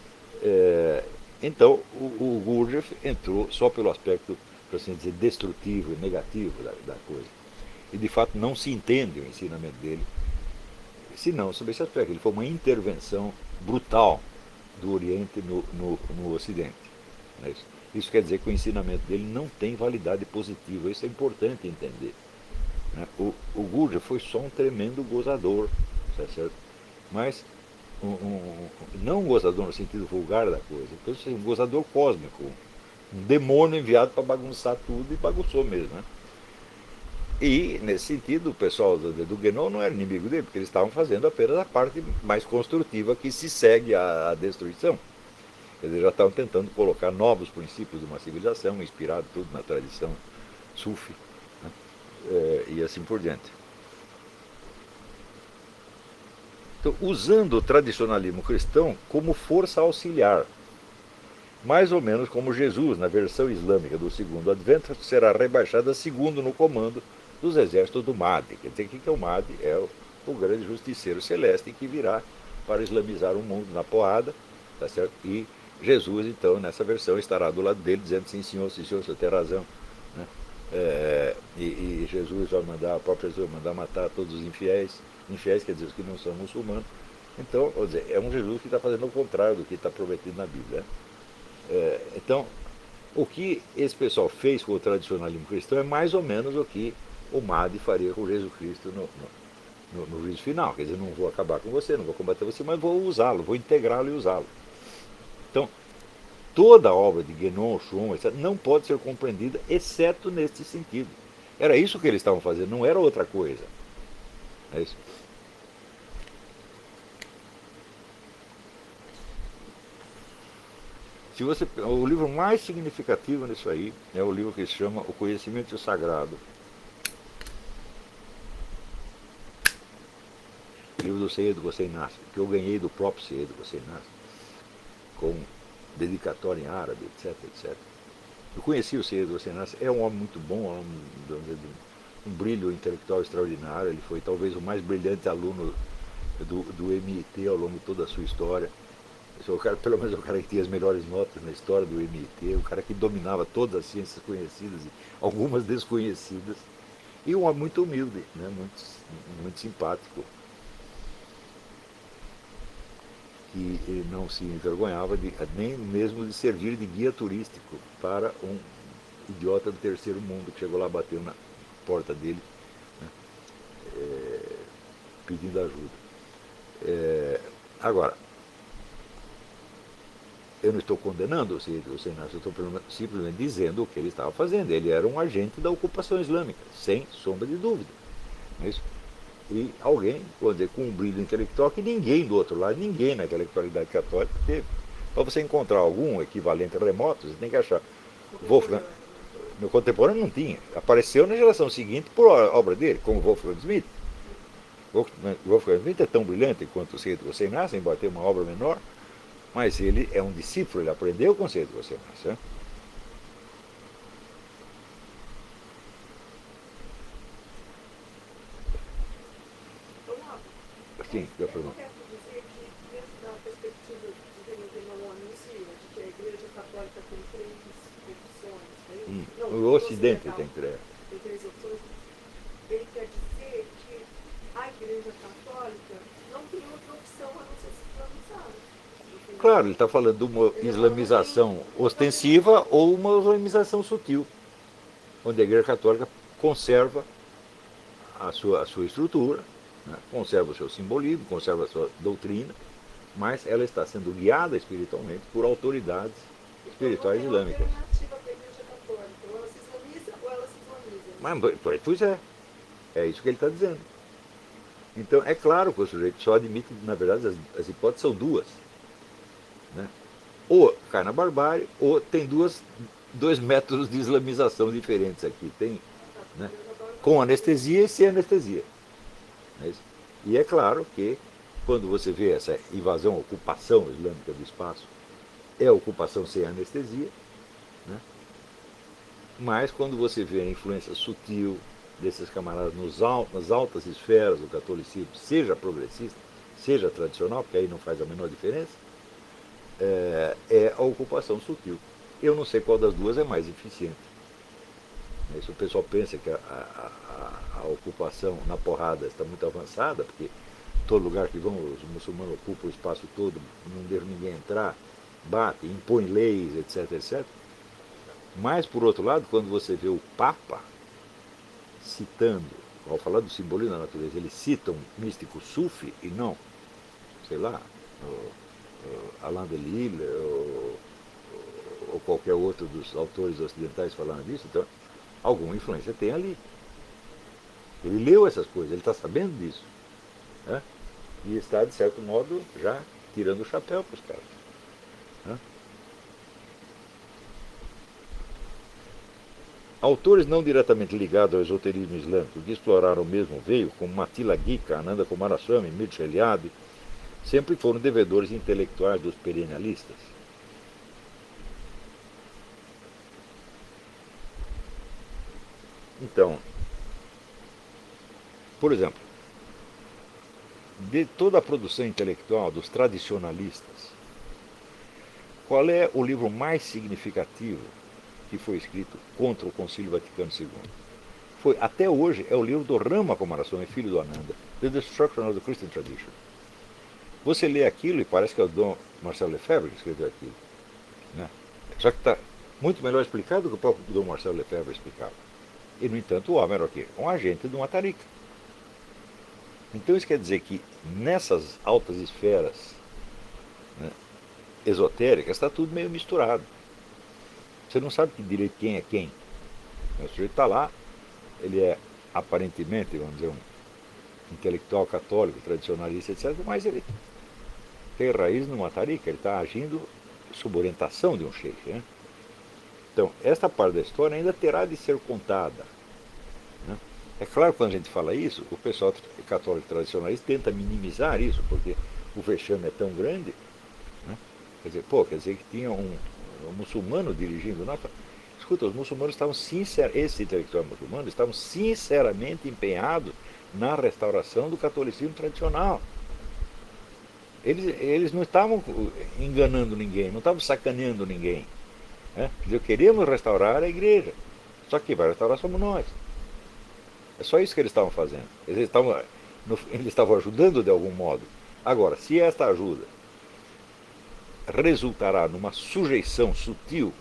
Speaker 1: Então, o Gurdjieff entrou só pelo aspecto, por assim dizer, destrutivo e negativo da coisa. E, de fato, não se entende o ensinamento dele, senão sob esse aspecto. Ele foi uma intervenção brutal do Oriente no Ocidente. Não é isso? Isso quer dizer que o ensinamento dele não tem validade positiva. Isso é importante entender. O Gurdjieff foi só um tremendo gozador, certo? Mas não um gozador no sentido vulgar da coisa, um gozador cósmico, um demônio enviado para bagunçar tudo, e bagunçou mesmo. Né? E, nesse sentido, o pessoal do Guénon não era inimigo dele, porque eles estavam fazendo apenas a parte mais construtiva que se segue à destruição. Eles já estavam tentando colocar novos princípios de uma civilização, inspirado tudo na tradição sufi, né? E assim por diante. Então, usando o tradicionalismo cristão como força auxiliar mais ou menos como Jesus, na versão islâmica do segundo advento, será rebaixado a segundo no comando dos exércitos do Mahdi. Quer dizer, o que é o Mahdi? É o grande justiceiro celeste que virá para islamizar o mundo na porrada, tá certo? E Jesus, então, nessa versão, estará do lado dele, dizendo: sim, senhor, você tem razão. Né? E Jesus vai mandar, a própria Jesus vai mandar matar todos os infiéis. Infiéis quer dizer os que não são muçulmanos. Então, quer dizer, é um Jesus que está fazendo o contrário do que está prometido na Bíblia. Né? Então, o que esse pessoal fez com o tradicionalismo cristão é mais ou menos o que o Mahdi faria com Jesus Cristo no juízo final. Quer dizer, não vou acabar com você, não vou combater você, mas vou usá-lo, vou integrá-lo e usá-lo. Então, toda a obra de Guénon, Schum, etc., não pode ser compreendida, exceto neste sentido. Era isso que eles estavam fazendo, não era outra coisa. É isso. Se você, o livro mais significativo nisso aí é o livro que se chama O Conhecimento Sagrado. O livro do Seyyed Hossein Nasr, que eu ganhei do próprio Seyyed Hossein Nasr, com dedicatória em árabe, etc, etc. Eu conheci o Seyyed Hossein Nasr, é um homem muito bom, um brilho intelectual extraordinário, ele foi talvez o mais brilhante aluno do MIT ao longo de toda a sua história. O cara, pelo menos o cara que tinha as melhores notas na história do MIT, o cara que dominava todas as ciências conhecidas e algumas desconhecidas, e um homem muito humilde, né? Muito simpático, que não se envergonhava nem mesmo de servir de guia turístico para um idiota do terceiro mundo que chegou lá, bateu na porta dele, né? Pedindo ajuda. Agora, eu não estou condenando o Seyyed Hossein Nasr, eu estou simplesmente dizendo o que ele estava fazendo. Ele era um agente da ocupação islâmica, sem sombra de dúvida. Não é isso? E alguém, vou dizer, com um brilho intelectual que ninguém do outro lado, ninguém na intelectualidade católica teve. Para você encontrar algum equivalente remoto, você tem que achar. Wolfgang, no contemporâneo não tinha. Apareceu na geração seguinte por obra dele, como Wolfgang Schmidt. Wolfgang Schmidt é tão brilhante quanto o Seyyed Hossein Nasr, embora tenha uma obra menor, mas ele é um discípulo, ele aprendeu o conceito de você. Né? Sim, eu pergunto.
Speaker 2: Dizer que, dentro da perspectiva de Benedito anuncia de que a Igreja Católica tem três opções,
Speaker 1: O Ocidente tem três.
Speaker 2: Tem três opções. Ele quer dizer que a Igreja Católica não tem outra opção a não ser se islamizar.
Speaker 1: Claro, ele está falando de uma islamização ostensiva ou uma islamização sutil, onde a Igreja Católica conserva a sua estrutura, né? Conserva o seu simbolismo, conserva a sua doutrina, mas ela está sendo guiada espiritualmente por autoridades espirituais islâmicas.
Speaker 2: Alternativa para a Igreja Católica, ou ela se islamiza ou ela se islamiza.
Speaker 1: Pois é isso que ele está dizendo. Então, é claro que o sujeito só admite, na verdade, as hipóteses são duas. Né? Ou cai na barbárie, ou tem dois métodos de islamização diferentes aqui. Tem, né? Com anestesia e sem anestesia. E é claro que, quando você vê essa invasão, ocupação islâmica do espaço, é ocupação sem anestesia, né? Mas quando você vê a influência sutil desses camaradas nas altas esferas do catolicismo, seja progressista, seja tradicional, porque aí não faz a menor diferença, é a ocupação sutil. Eu não sei qual das duas é mais eficiente. Se o pessoal pensa que a ocupação na porrada está muito avançada, porque todo lugar que vão, os muçulmanos ocupam o espaço todo, não deixam ninguém entrar, bate, impõe leis, etc, etc. Mas, por outro lado, quando você vê o Papa citando, ao falar do simbolismo da natureza, ele cita um místico sufi e não, sei lá, Alain Delille ou qualquer outro dos autores ocidentais falando disso, então alguma influência tem ali. Ele leu essas coisas, ele está sabendo disso. Né? E está, de certo modo, já tirando o chapéu para os caras. Né? Autores não diretamente ligados ao esoterismo islâmico que exploraram o mesmo veio, como Matila Gika, Ananda Kumaraswamy, Mircea Eliade, sempre foram devedores intelectuais dos perennialistas. Então, por exemplo, de toda a produção intelectual dos tradicionalistas, qual é o livro mais significativo que foi escrito contra o Concílio Vaticano II? Foi, até hoje, é o livro do Rama Kumaraswamy, filho do Ananda, The Destruction of the Christian Tradition. Você lê aquilo e parece que é o Dom Marcelo Lefebvre que escreveu aquilo. Né? Só que está muito melhor explicado do que o próprio Dom Marcelo Lefebvre explicava. E, no entanto, o homem era o quê? Um agente de uma tarica. Então isso quer dizer que nessas altas esferas, né, esotéricas, está tudo meio misturado. Você não sabe que direito quem é quem. O sujeito está lá, ele é aparentemente, vamos dizer, um intelectual católico, tradicionalista, etc., mas ele tem raiz numa tarica, ele está agindo sob orientação de um sheikh. Né? Então, esta parte da história ainda terá de ser contada. Né? É claro que quando a gente fala isso, o pessoal católico tradicionalista tenta minimizar isso, porque o vexame é tão grande. Né? Quer dizer que tinha um muçulmano dirigindo. Não, escuta, os muçulmanos estavam esses intelectuais muçulmanos estavam sinceramente empenhados na restauração do catolicismo tradicional. Eles não estavam enganando ninguém, não estavam sacaneando ninguém. Né? Quer dizer, queremos restaurar a igreja, só que vai restaurar somos nós. É só isso que eles estavam fazendo. Eles estavam ajudando de algum modo. Agora, se esta ajuda resultará numa sujeição sutil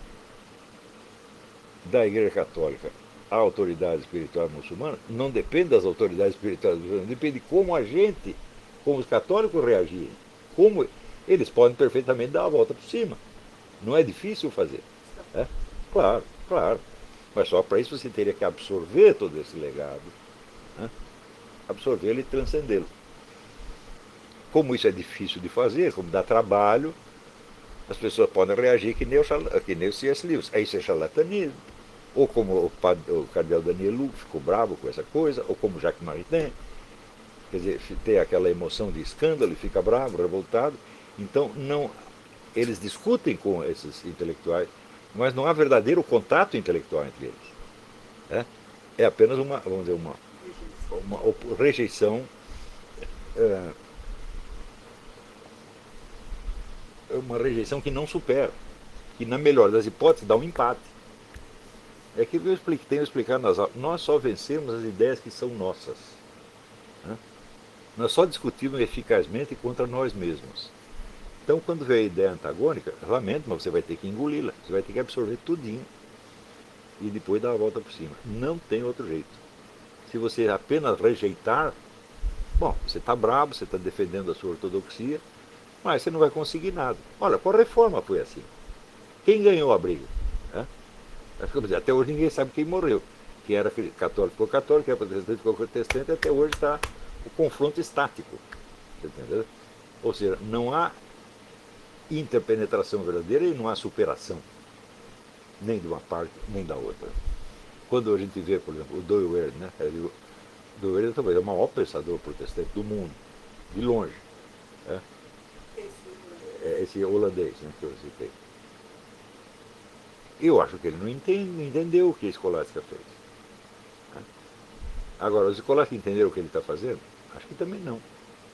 Speaker 1: da Igreja Católica à autoridade espiritual muçulmana, não depende das autoridades espirituais muçulmanas, depende de como a gente, como os católicos reagirem. Como eles podem perfeitamente dar a volta por cima. Não é difícil fazer. É? Claro, claro. Mas só para isso você teria que absorver todo esse legado, né? Absorvê-lo e transcendê-lo. Como isso é difícil de fazer, como dá trabalho, as pessoas podem reagir que nem o C.S. Lewis. Aí isso é charlatanismo. Ou como o cardeal Danielu ficou bravo com essa coisa, ou como Jacques Maritain, quer dizer, tem aquela emoção de escândalo e fica bravo, revoltado. Então, não, eles discutem com esses intelectuais, mas não há verdadeiro contato intelectual entre eles. Né? É apenas vamos dizer, uma rejeição, uma rejeição que não supera, que na melhor das hipóteses dá um empate. É aquilo que eu tenho explicado nas aulas. Nós só vencemos as ideias que são nossas. Né? Nós só discutimos eficazmente contra nós mesmos. Então, quando vem a ideia antagônica, lamento, mas você vai ter que engoli-la. Você vai ter que absorver tudinho e depois dar a volta por cima. Não tem outro jeito. Se você apenas rejeitar, bom, você está bravo, você está defendendo a sua ortodoxia, mas você não vai conseguir nada. Olha, com a reforma foi assim. Quem ganhou a briga? Até hoje ninguém sabe quem morreu. Quem era católico ficou católico, quem era protestante ficou protestante, até hoje está o confronto estático. Entendeu? Ou seja, não há interpenetração verdadeira e não há superação, nem de uma parte, nem da outra. Quando a gente vê, por exemplo, o Dewey, né? O Dewey talvez é o maior pensador protestante do mundo, de longe. Esse holandês, né, que eu citei. Eu acho que ele não entendeu o que a escolástica fez. Agora, os escolásticos entenderam o que ele está fazendo? Acho que também não.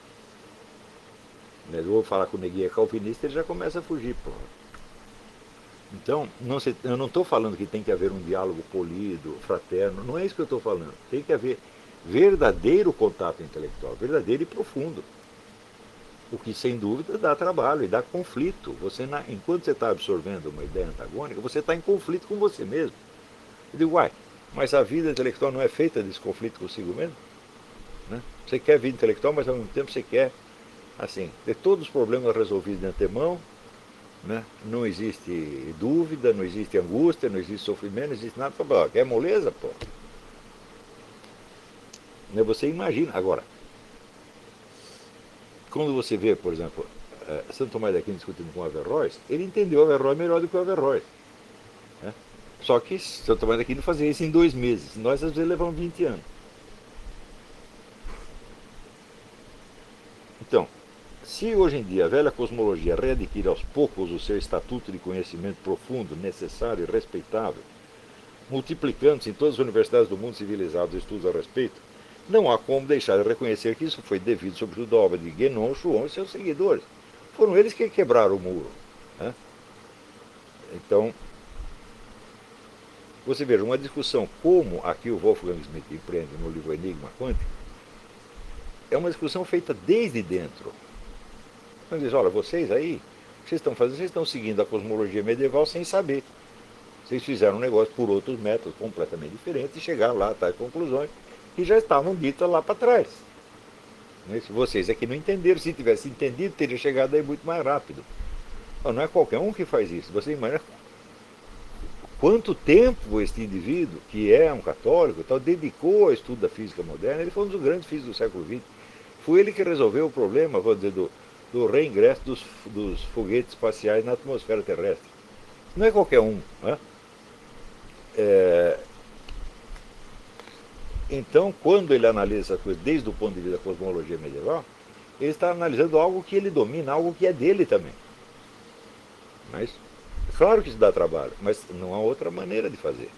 Speaker 1: Eu vou falar com o neguinho calvinista, ele já começa a fugir. Porra. Então, eu não estou falando que tem que haver um diálogo polido, fraterno, não é isso que eu estou falando. Tem que haver verdadeiro contato intelectual, verdadeiro e profundo. O que, sem dúvida, dá trabalho e dá conflito. Enquanto você está absorvendo uma ideia antagônica, você está em conflito com você mesmo. Eu digo, mas a vida intelectual não é feita desse conflito consigo mesmo? Né? Você quer vida intelectual, mas ao mesmo tempo você quer, assim, ter todos os problemas resolvidos de antemão, né? Não existe dúvida, não existe angústia, não existe sofrimento, não existe nada. Quer moleza, pô? Você imagina. Agora, quando você vê, por exemplo, Santo Tomás de Aquino discutindo com Averroes, ele entendeu Averroes melhor do que o Averroes. Né? Só que Santo Tomás de Aquino fazia isso em 2 meses. Nós, às vezes, levamos 20 anos. Então, se hoje em dia a velha cosmologia readquire aos poucos o seu estatuto de conhecimento profundo, necessário e respeitável, multiplicando-se em todas as universidades do mundo civilizado estudos a respeito, não há como deixar de reconhecer que isso foi devido, sobretudo, à obra de Guénon, Chuon e seus seguidores. Foram eles que quebraram o muro. Né? Então, você veja, uma discussão como aqui o Wolfgang Schmidt empreende no livro Enigma Quântico, é uma discussão feita desde dentro. Então diz, olha, vocês aí, o que vocês estão fazendo? Vocês estão seguindo a cosmologia medieval sem saber. Vocês fizeram um negócio por outros métodos completamente diferentes e chegaram lá a tais conclusões que já estavam ditas lá para trás. Vocês é que não entenderam. Se tivesse entendido, teria chegado aí muito mais rápido. Não é qualquer um que faz isso. Você imagina quanto tempo este indivíduo, que é um católico, tal, dedicou ao estudo da física moderna. Ele foi um dos grandes físicos do século XX. Foi ele que resolveu o problema, vou dizer, do reingresso dos foguetes espaciais na atmosfera terrestre. Não é qualquer um. Né? Então, quando ele analisa essa coisa desde o ponto de vista da cosmologia medieval, ele está analisando algo que ele domina, algo que é dele também. Mas, claro que isso dá trabalho, mas não há outra maneira de fazer.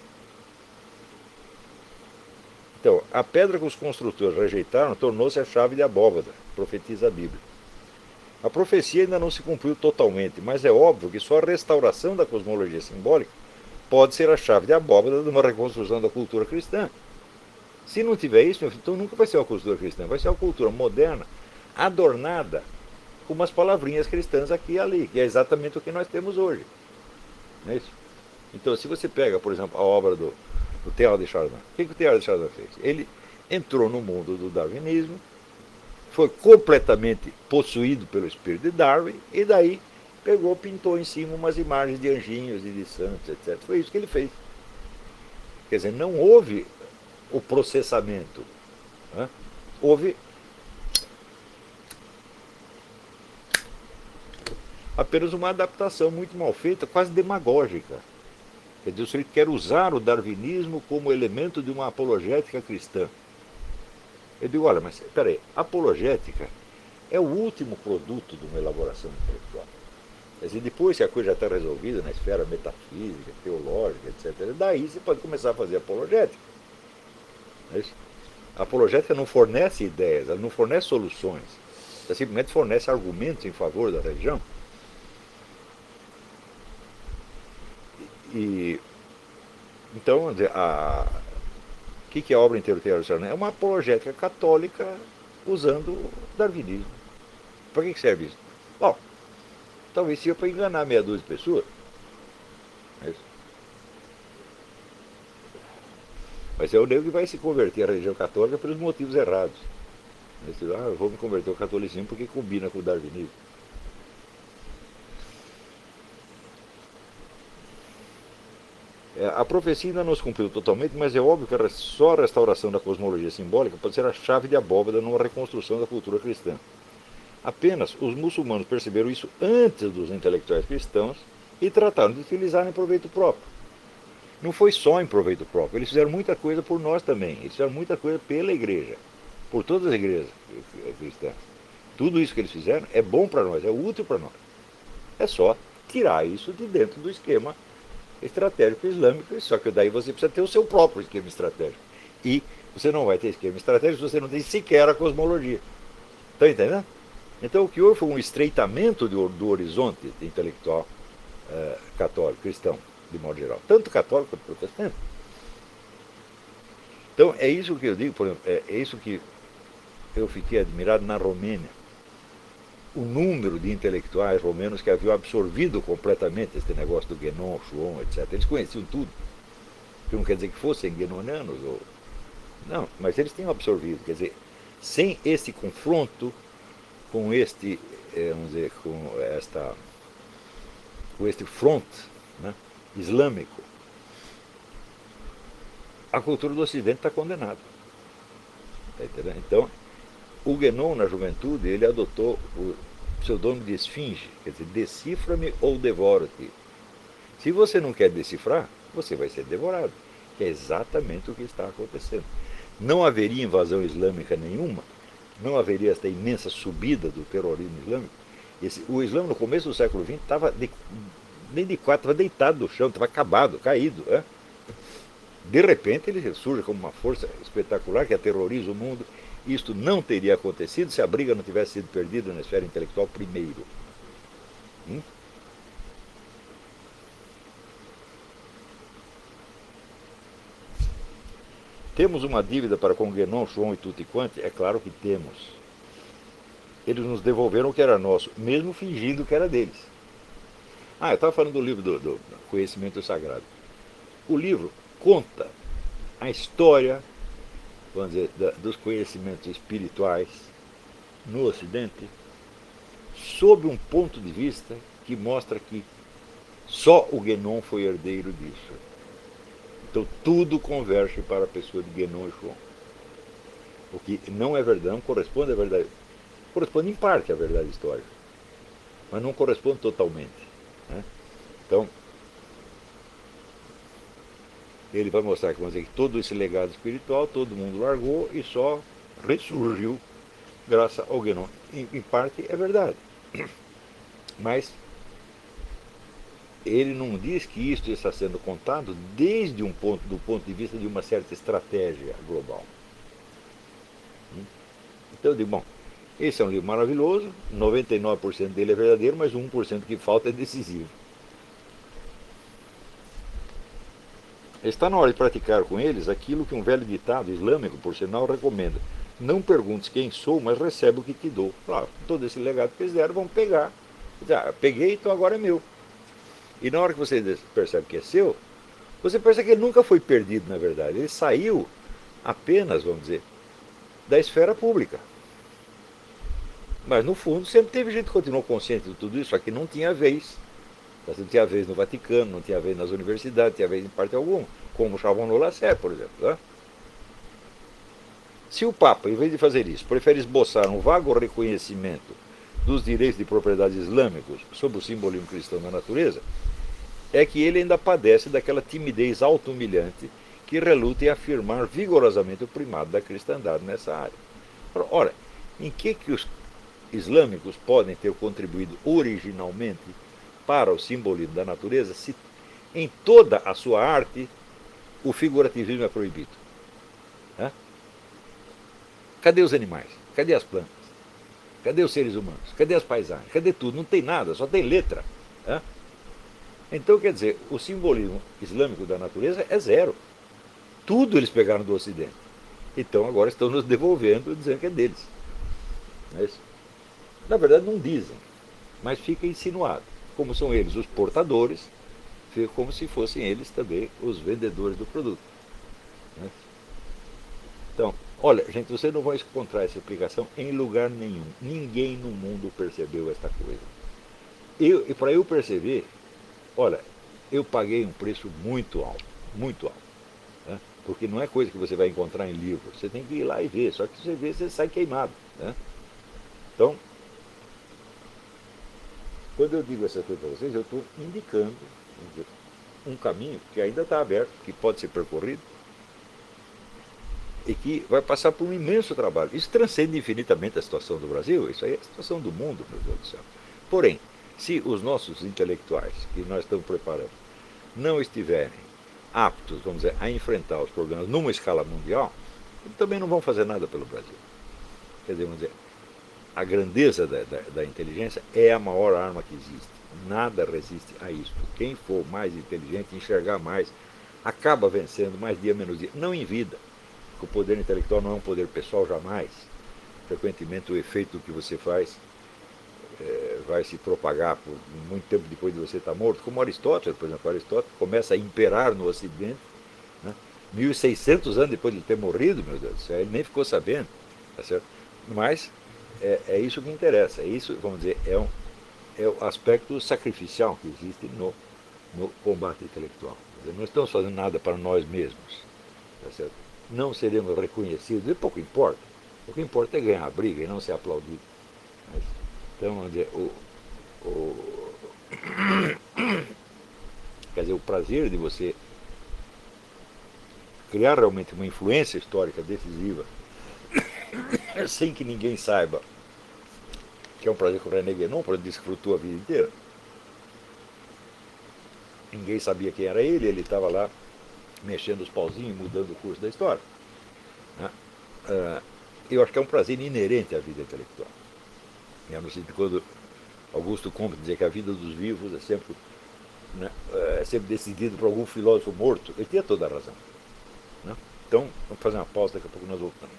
Speaker 1: Então, a pedra que os construtores rejeitaram tornou-se a chave de abóbada, profetiza a Bíblia. A profecia ainda não se cumpriu totalmente, mas é óbvio que só a restauração da cosmologia simbólica pode ser a chave de abóbada de uma reconstrução da cultura cristã. Se não tiver isso, então nunca vai ser uma cultura cristã, vai ser uma cultura moderna, adornada com umas palavrinhas cristãs aqui e ali, que é exatamente o que nós temos hoje. Não é isso? Então, se você pega, por exemplo, a obra do Teilhard de Chardin, o que o Teilhard de Chardin fez? Ele entrou no mundo do darwinismo, foi completamente possuído pelo espírito de Darwin, e daí pegou, pintou em cima umas imagens de anjinhos e de santos, etc. Foi isso que ele fez. Quer dizer, não houve o processamento. Né? Houve apenas uma adaptação muito mal feita, quase demagógica. Quer dizer, ele quer usar o darwinismo como elemento de uma apologética cristã. Eu digo, olha, mas peraí, apologética é o último produto de uma elaboração intelectual. Quer dizer, depois que a coisa já está resolvida na esfera metafísica, teológica, etc., daí você pode começar a fazer apologética. É isso? A apologética não fornece ideias, ela não fornece soluções, ela simplesmente fornece argumentos em favor da religião. Então, vamos dizer, o que é a obra inteira do Teilhard de Chardin? É uma apologética católica usando o darwinismo. Para que serve isso? Bom, talvez seja para enganar meia dúzia de pessoas. É isso. Mas é o nego que vai se converter à religião católica pelos motivos errados. Eu vou me converter ao catolicismo porque combina com o darwinismo. A profecia ainda não se cumpriu totalmente, mas é óbvio que só a restauração da cosmologia simbólica pode ser a chave de abóbada numa reconstrução da cultura cristã. Apenas os muçulmanos perceberam isso antes dos intelectuais cristãos e trataram de utilizar em proveito próprio. Não foi só em proveito próprio, eles fizeram muita coisa por nós também, eles fizeram muita coisa pela igreja, por todas as igrejas cristãs. Tudo isso que eles fizeram é bom para nós, é útil para nós. É só tirar isso de dentro do esquema estratégico islâmico, só que daí você precisa ter o seu próprio esquema estratégico. E você não vai ter esquema estratégico se você não tem sequer a cosmologia. Está entendendo? Então o que houve foi um estreitamento do horizonte intelectual católico, cristão, de modo geral. Tanto católico quanto protestante. Então é isso que eu digo, por exemplo, é isso que eu fiquei admirado na Romênia. O número de intelectuais romenos que haviam absorvido completamente esse negócio do Guénon, Chuon, etc. Eles conheciam tudo. Que não quer dizer que fossem guénonianos, não, mas eles tinham absorvido. Quer dizer, sem esse confronto com este, vamos dizer, com este front, né, islâmico, a cultura do Ocidente está condenada. Tá entendendo? Então, o Guénon, na juventude, ele adotou o pseudônimo de esfinge, quer dizer, decifra-me ou devoro-te. Se você não quer decifrar, você vai ser devorado, que é exatamente o que está acontecendo. Não haveria invasão islâmica nenhuma, não haveria esta imensa subida do terrorismo islâmico. O Islã, no começo do século XX, estava nem de quatro, estava deitado no chão, estava acabado, caído. De repente ele surge como uma força espetacular que aterroriza o mundo. Isto não teria acontecido se a briga não tivesse sido perdida na esfera intelectual primeiro. Hum? Temos uma dívida para com Guénon, Schwann e Tutti Quanti? É claro que temos. Eles nos devolveram o que era nosso, mesmo fingindo que era deles. Eu estava falando do livro do Conhecimento Sagrado. O livro conta a história, vamos dizer, dos conhecimentos espirituais no Ocidente, sob um ponto de vista que mostra que só o Guénon foi herdeiro disso. Então tudo converge para a pessoa de Guénon e Schwann. O que não é verdade, não corresponde à verdade. Corresponde em parte à verdade histórica, mas não corresponde totalmente. Né? Então, ele vai mostrar que, vamos dizer, que todo esse legado espiritual, todo mundo largou e só ressurgiu graças ao Guénon. Em parte é verdade. Mas ele não diz que isto está sendo contado desde do ponto de vista de uma certa estratégia global. Então eu digo, bom, esse é um livro maravilhoso, 99% dele é verdadeiro, mas o 1% que falta é decisivo. Está na hora de praticar com eles aquilo que um velho ditado islâmico, por sinal, recomenda. Não perguntes quem sou, mas recebe o que te dou. Claro, todo esse legado que eles deram, vão pegar. Peguei, então agora é meu. E na hora que você percebe que é seu, você percebe que ele nunca foi perdido, na verdade. Ele saiu apenas, vamos dizer, da esfera pública. Mas, no fundo, sempre teve gente que continuou consciente de tudo isso, só que não tinha vez. Não tinha vez no Vaticano, não tinha vez nas universidades, não tinha vez em parte alguma, como o Chavon Lasser, por exemplo. Né? Se o Papa, em vez de fazer isso, prefere esboçar um vago reconhecimento dos direitos de propriedade islâmicos sob o simbolismo cristão da natureza, é que ele ainda padece daquela timidez auto-humilhante que reluta em afirmar vigorosamente o primado da cristandade nessa área. Ora, em que os islâmicos podem ter contribuído originalmente para o simbolismo da natureza se em toda a sua arte o figurativismo é proibido? Cadê os animais? Cadê as plantas? Cadê os seres humanos? Cadê as paisagens? Cadê tudo? Não tem nada, só tem letra. Então, quer dizer, o simbolismo islâmico da natureza é zero. Tudo eles pegaram do Ocidente. Então agora estão nos devolvendo, dizendo que é deles. Não é isso? Na verdade não dizem, mas fica insinuado. Como são eles os portadores, fica como se fossem eles também os vendedores do produto. Né? Então, olha, gente, você não vai encontrar essa explicação em lugar nenhum. Ninguém no mundo percebeu esta coisa. E para eu perceber, olha, eu paguei um preço muito alto, muito alto. Né? Porque não é coisa que você vai encontrar em livro. Você tem que ir lá e ver. Só que você vê, você sai queimado. Né? Então, quando eu digo essa coisa para vocês, eu estou indicando um caminho que ainda está aberto, que pode ser percorrido, e que vai passar por um imenso trabalho. Isso transcende infinitamente a situação do Brasil, isso aí é a situação do mundo, meu Deus do céu. Porém, se os nossos intelectuais, que nós estamos preparando, não estiverem aptos, vamos dizer, a enfrentar os problemas numa escala mundial, também não vão fazer nada pelo Brasil. Quer dizer, vamos dizer, a grandeza da inteligência é a maior arma que existe. Nada resiste a isso. Quem for mais inteligente, enxergar mais, acaba vencendo mais dia menos dia. Não em vida. O poder intelectual não é um poder pessoal jamais. Frequentemente o efeito do que você faz vai se propagar por muito tempo depois de você estar morto. Como Aristóteles, por exemplo, Aristóteles começa a imperar no Ocidente, né? 1600 anos depois de ter morrido, meu Deus do céu, ele nem ficou sabendo. Tá certo? Mas é isso que interessa. Isso, vamos dizer, é o aspecto sacrificial que existe no combate intelectual. Dizer, não estamos fazendo nada para nós mesmos. Tá certo? Não seremos reconhecidos, e pouco importa. O que importa é ganhar a briga e não ser aplaudido. Então, vamos dizer, quer dizer, o prazer de você criar realmente uma influência histórica decisiva, sem que ninguém saiba, que é um prazer que o René Guénon desfrutou a vida inteira. Ninguém sabia quem era ele estava lá mexendo os pauzinhos, mudando o curso da história. Né? Eu acho que é um prazer inerente à vida intelectual. No sentido, quando Augusto Comte dizia que a vida dos vivos é sempre, né, é sempre decidida por algum filósofo morto, ele tinha toda a razão. Né? Então, vamos fazer uma pausa, daqui a pouco nós voltamos.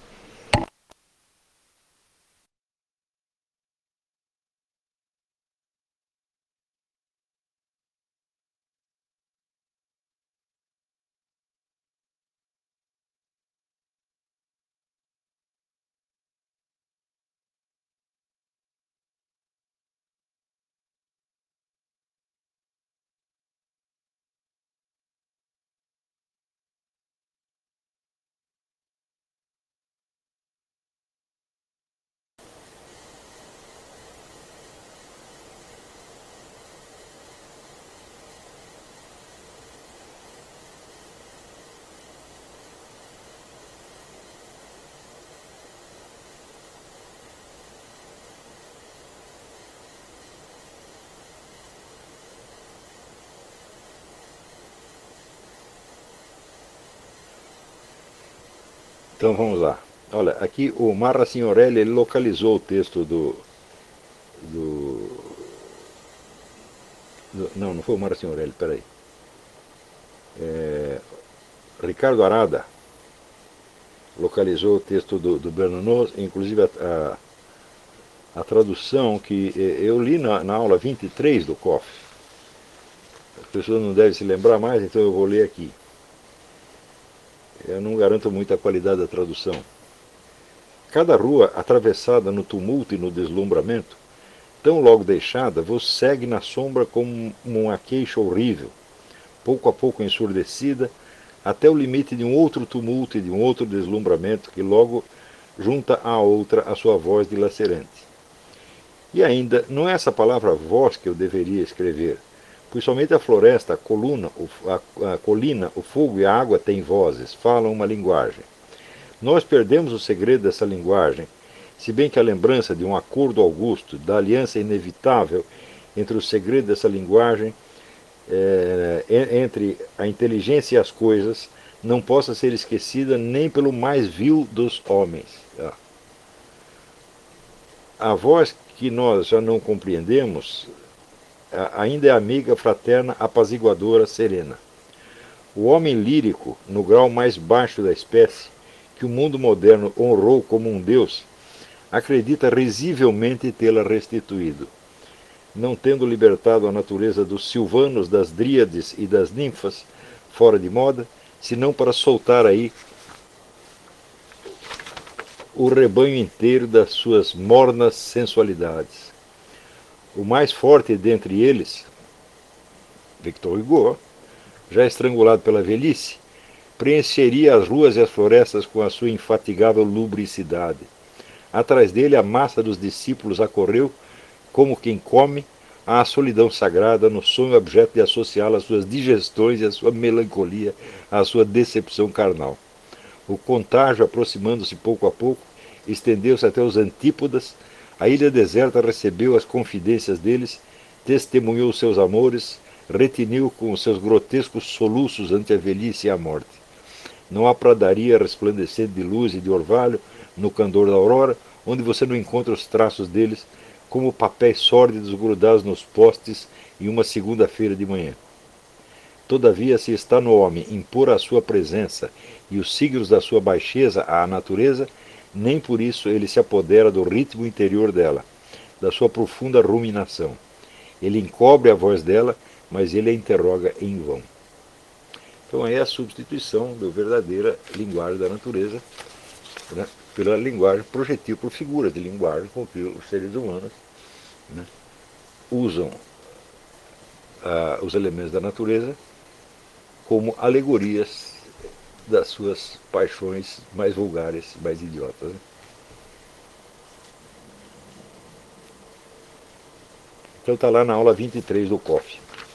Speaker 1: Então vamos lá. Olha, aqui o Marra Signorelli ele localizou o texto do, não, não foi o Marra Signorelli, peraí. Ricardo Arada localizou o texto do Bernanos, inclusive a tradução que eu li na aula 23 do COF. As pessoas não devem se lembrar mais, então eu vou ler aqui. Eu não garanto muito a qualidade da tradução. Cada rua atravessada no tumulto e no deslumbramento, tão logo deixada, vos segue na sombra como uma queixa horrível, pouco a pouco ensurdecida, até o limite de um outro tumulto e de um outro deslumbramento que logo junta à outra a sua voz dilacerante. E ainda, não é essa palavra voz que eu deveria escrever, pois somente a floresta, a colina, o fogo e a água têm vozes, falam uma linguagem. Nós perdemos o segredo dessa linguagem, se bem que a lembrança de um acordo augusto, da aliança inevitável entre o segredo dessa linguagem, entre a inteligência e as coisas, não possa ser esquecida nem pelo mais vil dos homens. A voz que nós já não compreendemos ainda é amiga, fraterna, apaziguadora, serena. O homem lírico, no grau mais baixo da espécie, que o mundo moderno honrou como um deus, acredita risivelmente tê-la restituído. Não tendo libertado a natureza dos silvanos, das dríades e das ninfas, fora de moda, senão para soltar aí o rebanho inteiro das suas mornas sensualidades. O mais forte dentre eles, Victor Hugo, já estrangulado pela velhice, preencheria as ruas e as florestas com a sua infatigável lubricidade. Atrás dele a massa dos discípulos acorreu, como quem come, à solidão sagrada, no sonho objeto de associá-la às suas digestões e à sua melancolia, à sua decepção carnal. O contágio, aproximando-se pouco a pouco, estendeu-se até os antípodas, a ilha deserta recebeu as confidências deles, testemunhou seus amores, retiniu com os seus grotescos soluços ante a velhice e a morte. Não há pradaria resplandecente de luz e de orvalho no candor da aurora, onde você não encontra os traços deles, como papéis sórdidos grudados nos postes em uma segunda-feira de manhã. Todavia, se está no homem impor a sua presença e os signos da sua baixeza à natureza, nem por isso ele se apodera do ritmo interior dela, da sua profunda ruminação. Ele encobre a voz dela, mas ele a interroga em vão. Então é a substituição da verdadeira linguagem da natureza, né, pela linguagem projetiva, por figuras de linguagem com que os seres humanos, né, usam os elementos da natureza como alegorias das suas paixões mais vulgares, mais idiotas. Né? Então está lá na aula 23 do COF.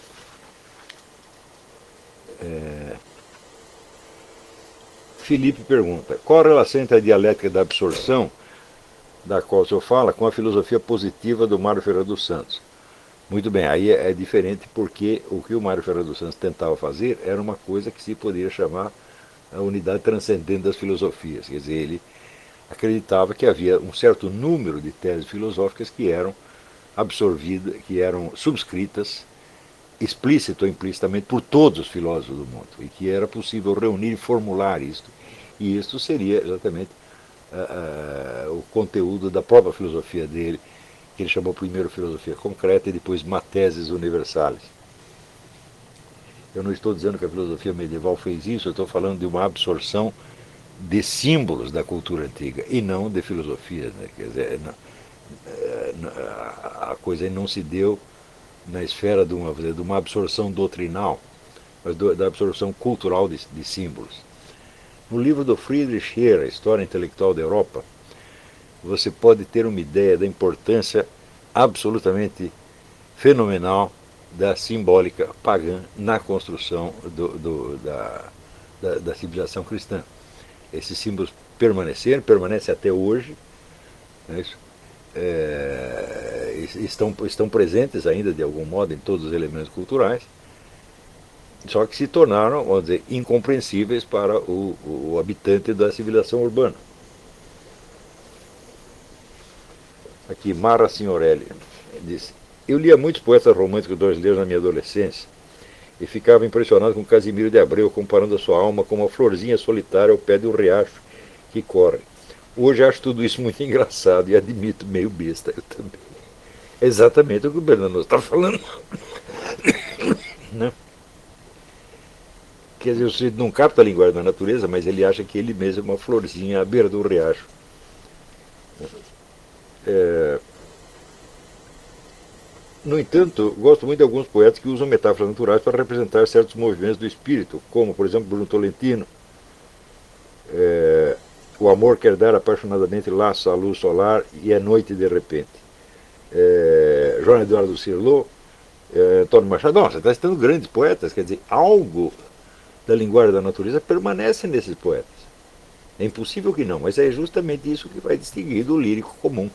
Speaker 1: Felipe pergunta, qual a relação entre a dialética da absorção, da qual o senhor fala, com a filosofia positiva do Mário Ferreira dos Santos? Muito bem, aí é diferente porque o que o Mário Ferreira dos Santos tentava fazer era uma coisa que se poderia chamar a unidade transcendente das filosofias. Quer dizer, ele acreditava que havia um certo número de teses filosóficas que eram absorvidas, que eram subscritas explícito ou implicitamente por todos os filósofos do mundo e que era possível reunir e formular isto. E isto seria exatamente o conteúdo da própria filosofia dele, que ele chamou primeiro filosofia concreta e depois mateses universales. Eu não estou dizendo que a filosofia medieval fez isso, eu estou falando de uma absorção de símbolos da cultura antiga e não de filosofia. Né? Quer dizer, a coisa não se deu na esfera de uma absorção doutrinal, mas da absorção cultural de símbolos. No livro do Friedrich Heer, A História Intelectual da Europa, você pode ter uma ideia da importância absolutamente fenomenal da simbólica pagã na construção da civilização cristã. Esses símbolos permanecem até hoje, né, estão presentes ainda de algum modo em todos os elementos culturais, só que se tornaram, vamos dizer, incompreensíveis para o habitante da civilização urbana. Aqui, Mara Signorelli diz: eu lia muitos poetas românticos brasileiros na minha adolescência e ficava impressionado com Casimiro de Abreu, comparando a sua alma com uma florzinha solitária ao pé de um riacho que corre. Hoje acho tudo isso muito engraçado e admito meio besta, eu também. É exatamente o que o Bernardo está falando. Né? Quer dizer, o sujeito não capta a linguagem da natureza, mas ele acha que ele mesmo é uma florzinha à beira do riacho. No entanto, gosto muito de alguns poetas que usam metáforas naturais para representar certos movimentos do espírito, como, por exemplo, Bruno Tolentino. O amor quer dar apaixonadamente laço à luz solar e é noite de repente. João Eduardo Cirlot, Antônio Machado. Não, você está citando grandes poetas, quer dizer, algo da linguagem da natureza permanece nesses poetas. É impossível que não, mas é justamente isso que vai distinguir do lírico comum.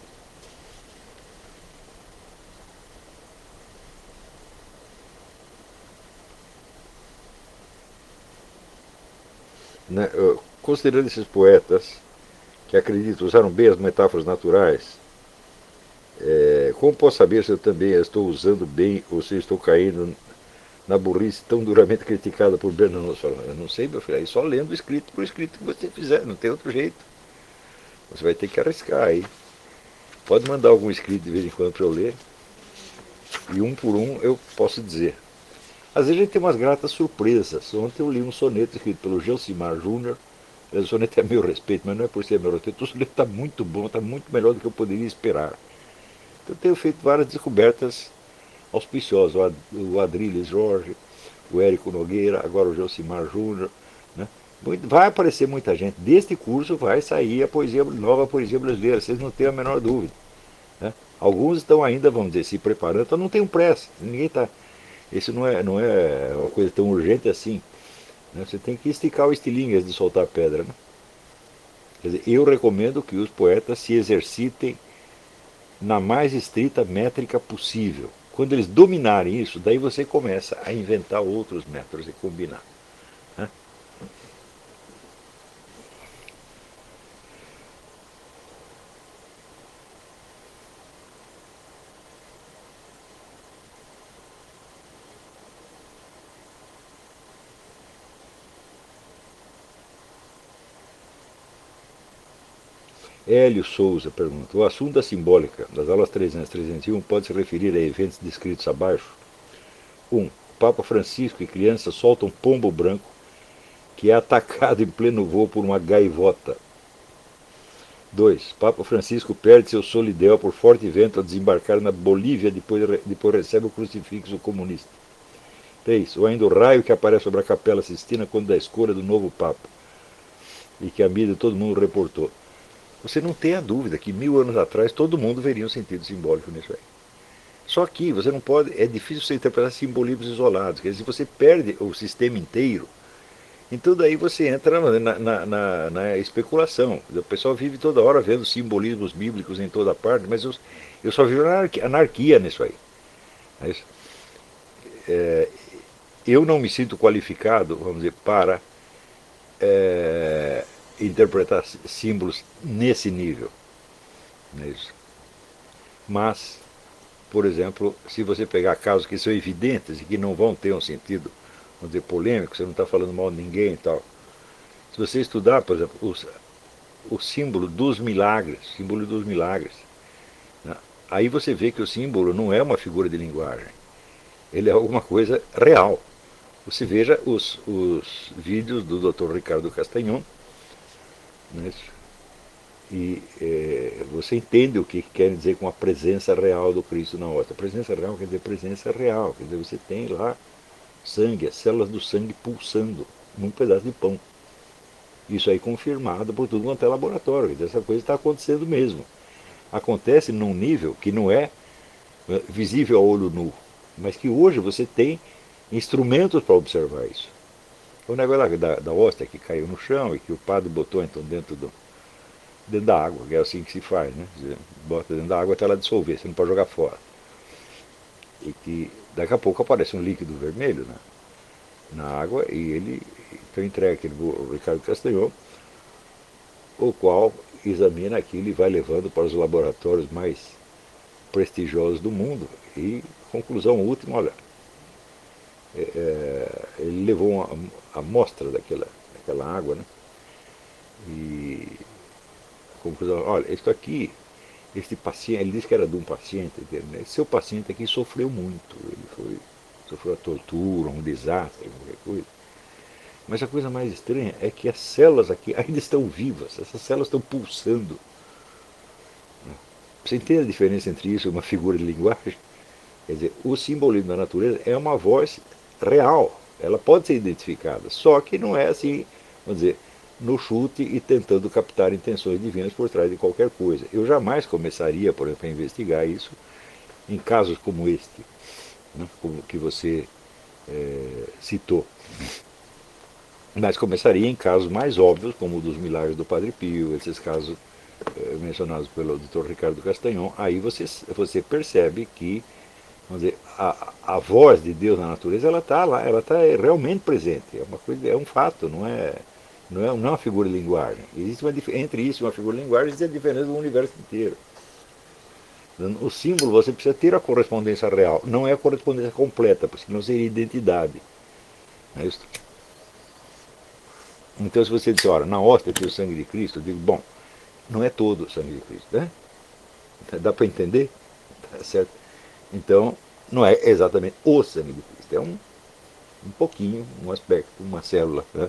Speaker 1: Né? Considerando esses poetas que acredito usaram bem as metáforas naturais, como posso saber se eu também estou usando bem ou se estou caindo na burrice tão duramente criticada por Bernardo? Eu não sei, meu filho, aí só lendo escrito por escrito que você fizer, não tem outro jeito. Você vai ter que arriscar aí. Pode mandar algum escrito de vez em quando para eu ler, e um por um eu posso dizer. Às vezes a gente tem umas gratas surpresas. Ontem eu li um soneto escrito pelo Gelsimar Júnior. O soneto é a meu respeito, mas não é por ser meu respeito. O soneto está muito bom, está muito melhor do que eu poderia esperar. Então eu tenho feito várias descobertas auspiciosas. O Adriles Jorge, o Érico Nogueira, agora o Gelsimar Júnior. Né? Vai aparecer muita gente. Deste curso vai sair a nova poesia brasileira, vocês não têm a menor dúvida. Né? Alguns estão ainda, vamos dizer, se preparando, então não tem pressa. Ninguém está. Isso não é uma coisa tão urgente assim. Né? Você tem que esticar o estilingue antes de soltar a pedra. Né? Quer dizer, eu recomendo que os poetas se exercitem na mais estrita métrica possível. Quando eles dominarem isso, daí você começa a inventar outros métodos e combinar. Né? Hélio Souza pergunta: o assunto da simbólica das aulas 300 e 301 pode se referir a eventos descritos abaixo? 1. Papa Francisco e criança soltam um pombo branco que é atacado em pleno voo por uma gaivota. 2. Papa Francisco perde seu solidel por forte vento ao desembarcar na Bolívia, depois recebe o crucifixo comunista. 3. O ainda o raio que aparece sobre a Capela Sistina quando da escolha do novo Papa e que a mídia todo mundo reportou. Você não tem a dúvida que 1000 anos atrás todo mundo veria um sentido simbólico nisso aí. Só que você não pode, é difícil você interpretar simbolismos isolados, quer dizer, você perde o sistema inteiro, então daí você entra na especulação. O pessoal vive toda hora vendo simbolismos bíblicos em toda parte, mas eu só vivo anarquia nisso aí. É isso? É, eu não me sinto qualificado, vamos dizer, para interpretar símbolos nesse nível. Não é isso? Mas, por exemplo, se você pegar casos que são evidentes e que não vão ter um sentido, vamos dizer, polêmico, você não está falando mal de ninguém e tal. Se você estudar, por exemplo, o símbolo dos milagres, né? Aí você vê que o símbolo não é uma figura de linguagem, ele é alguma coisa real. Você veja os vídeos do Dr. Ricardo Castanhon, né? E você entende o que quer dizer com a presença real do Cristo na hóstia. A presença real quer dizer presença real, quer dizer, você tem lá sangue, as células do sangue pulsando num pedaço de pão. Isso aí confirmado por tudo quanto é laboratório, quer dizer, essa coisa está acontecendo mesmo. Acontece num nível que não é visível a olho nu, mas que hoje você tem instrumentos para observar isso. O negócio da hóstia que caiu no chão e que o padre botou então dentro da água, que é assim que se faz, né? Você bota dentro da água até ela dissolver, você não pode jogar fora. E que daqui a pouco aparece um líquido vermelho na água e ele então entrega aquele o Ricardo Castanhon, o qual examina aquilo e vai levando para os laboratórios mais prestigiosos do mundo. E conclusão última, olha, ele levou uma amostra daquela água, né? E conclusão, olha, isso aqui, este paciente, ele disse que era de um paciente, né? Seu paciente aqui sofreu muito, sofreu a tortura, um desastre, qualquer coisa. Mas a coisa mais estranha é que as células aqui ainda estão vivas, essas células estão pulsando. Você entende a diferença entre isso e uma figura de linguagem? Quer dizer, o simbolismo da natureza é uma voz real, ela pode ser identificada, só que não é assim, vamos dizer, no chute e tentando captar intenções divinas por trás de qualquer coisa. Eu jamais começaria, por exemplo, a investigar isso em casos como este, né, como que você citou. Mas começaria em casos mais óbvios, como o dos milagres do Padre Pio, esses casos mencionados pelo Dr. Ricardo Castanhon. Aí você percebe que, vamos dizer, a voz de Deus na natureza, ela está lá, ela está realmente presente. É uma coisa, é um fato, não é uma figura de linguagem. Existe entre isso e uma figura de linguagem, existe a diferença do universo inteiro. O símbolo você precisa ter a correspondência real, não é a correspondência completa, porque senão seria identidade. Não é isso? Então, se você disser, olha, na hóstia tem o sangue de Cristo, eu digo, bom, não é todo o sangue de Cristo, né? Dá para entender? Tá certo? Então, não é exatamente o sangue de Cristo, é um pouquinho, um aspecto, uma célula, né?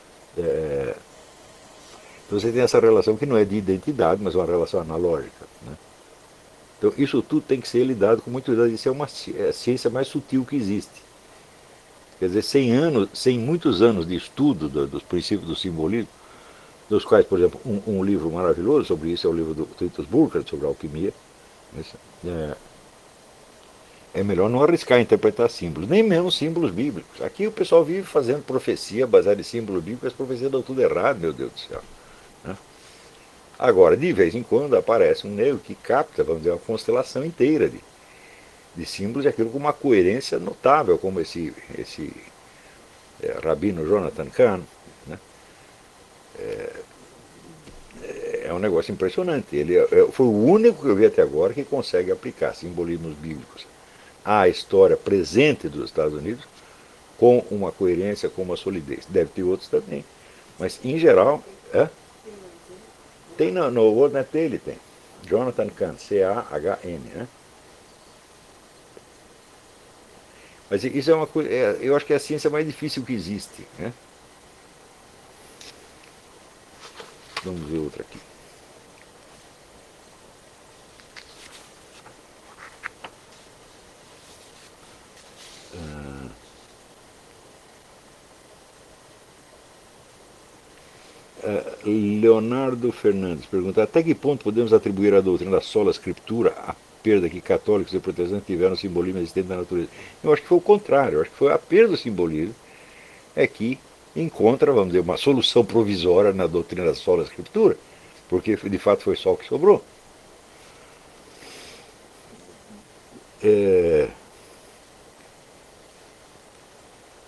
Speaker 1: Então você tem essa relação que não é de identidade, mas é uma relação analógica, né? Então, isso tudo tem que ser lidado com muito cuidado. Isso é a ciência mais sutil que existe. Quer dizer, 100 muitos anos de estudo dos princípios do simbolismo, dos quais, por exemplo, um livro maravilhoso sobre isso é o livro do Titus Burkhardt, sobre a alquimia. É melhor não arriscar interpretar símbolos, nem mesmo símbolos bíblicos. Aqui o pessoal vive fazendo profecia baseada em símbolos bíblicos, as profecias dão tudo errado, meu Deus do céu. Né? Agora, de vez em quando aparece um negro que capta, vamos dizer, uma constelação inteira de símbolos e aquilo com uma coerência notável, como esse rabino Jonathan Kahn. Né? É um negócio impressionante. Ele foi o único que eu vi até agora que consegue aplicar simbolismos bíblicos à história presente dos Estados Unidos com uma coerência, com uma solidez. Deve ter outros também. Mas, em geral, tem no WordNet dele, tem. Jonathan Kahn, C-A-H-N. Né? Mas isso é uma coisa, eu acho que é a ciência mais difícil que existe. Né? Vamos ver outra aqui. Leonardo Fernandes pergunta: até que ponto podemos atribuir à doutrina da sola escritura a perda que católicos e protestantes tiveram no simbolismo existente na natureza? Eu acho que foi o contrário, eu acho que foi a perda do simbolismo é que encontra, vamos dizer, uma solução provisória na doutrina da sola escritura, porque de fato foi só o que sobrou.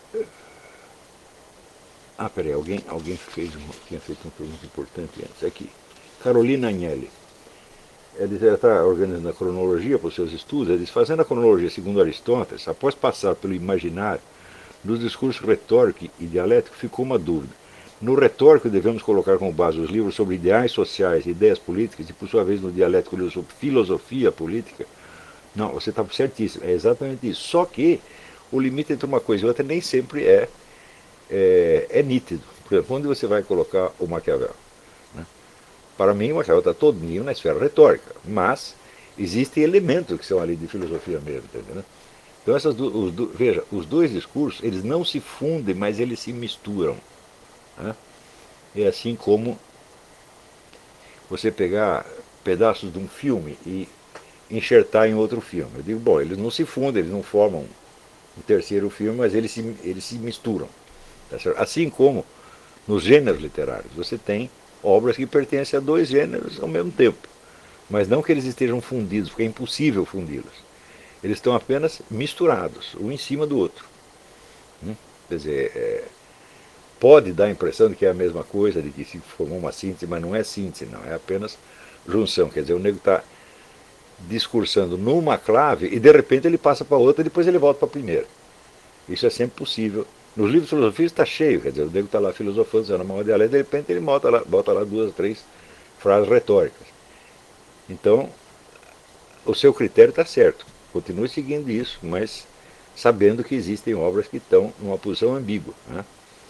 Speaker 1: Peraí, alguém tinha feito uma pergunta importante antes. Aqui. Carolina Agnelli. Ela já está organizando a cronologia para os seus estudos. Ela diz, fazendo a cronologia segundo Aristóteles, após passar pelo imaginário, nos discursos retórico e dialético, ficou uma dúvida. No retórico, devemos colocar como base os livros sobre ideais sociais e ideias políticas, e por sua vez no dialético, livros sobre filosofia política. Não, você está certíssimo, é exatamente isso. Só que o limite entre uma coisa e outra nem sempre é nítido. Por exemplo, onde você vai colocar o Maquiavel? Né? Para mim, o Maquiavel está todinho na esfera retórica, mas existem elementos que são ali de filosofia mesmo, entendeu? Então, veja, os dois discursos, eles não se fundem, mas eles se misturam. Né? É assim como você pegar pedaços de um filme e enxertar em outro filme. Eu digo, bom, eles não se fundem, eles não formam um terceiro filme, mas eles se misturam. Tá certo? Assim como nos gêneros literários, você tem obras que pertencem a dois gêneros ao mesmo tempo. Mas não que eles estejam fundidos, porque é impossível fundi-los. Eles estão apenas misturados, um em cima do outro. Quer dizer, pode dar a impressão de que é a mesma coisa, de que se formou uma síntese, mas não é síntese, não, é apenas junção. Quer dizer, o nego está discursando numa clave e de repente ele passa para outra e depois ele volta para a primeira. Isso é sempre possível. Nos livros de filosofia está cheio, quer dizer, o nego está lá filosofando, usando uma dialética, de repente ele bota lá duas, três frases retóricas. Então, o seu critério está certo. Continue seguindo isso, mas sabendo que existem obras que estão numa posição ambígua. Né?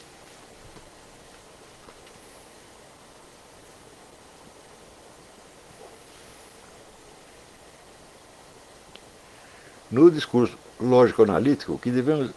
Speaker 1: No discurso lógico-analítico, o que devemos.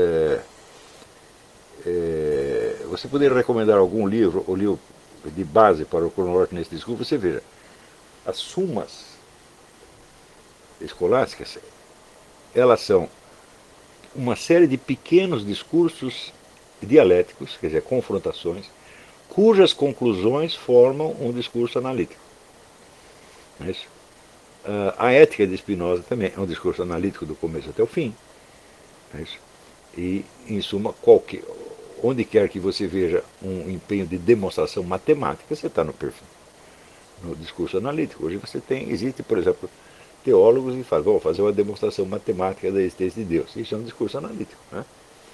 Speaker 1: Você poderia recomendar algum livro, ou livro de base para o cronológico nesse discurso? Você veja, as sumas escolásticas, elas são uma série de pequenos discursos dialéticos, quer dizer, confrontações, cujas conclusões formam um discurso analítico. Não é isso? A ética de Spinoza também é um discurso analítico do começo até o fim. Não é isso? E, em suma, onde quer que você veja um empenho de demonstração matemática, você está no discurso analítico. Hoje existe, por exemplo, teólogos que falam, vamos fazer uma demonstração matemática da existência de Deus. Isso é um discurso analítico. Né?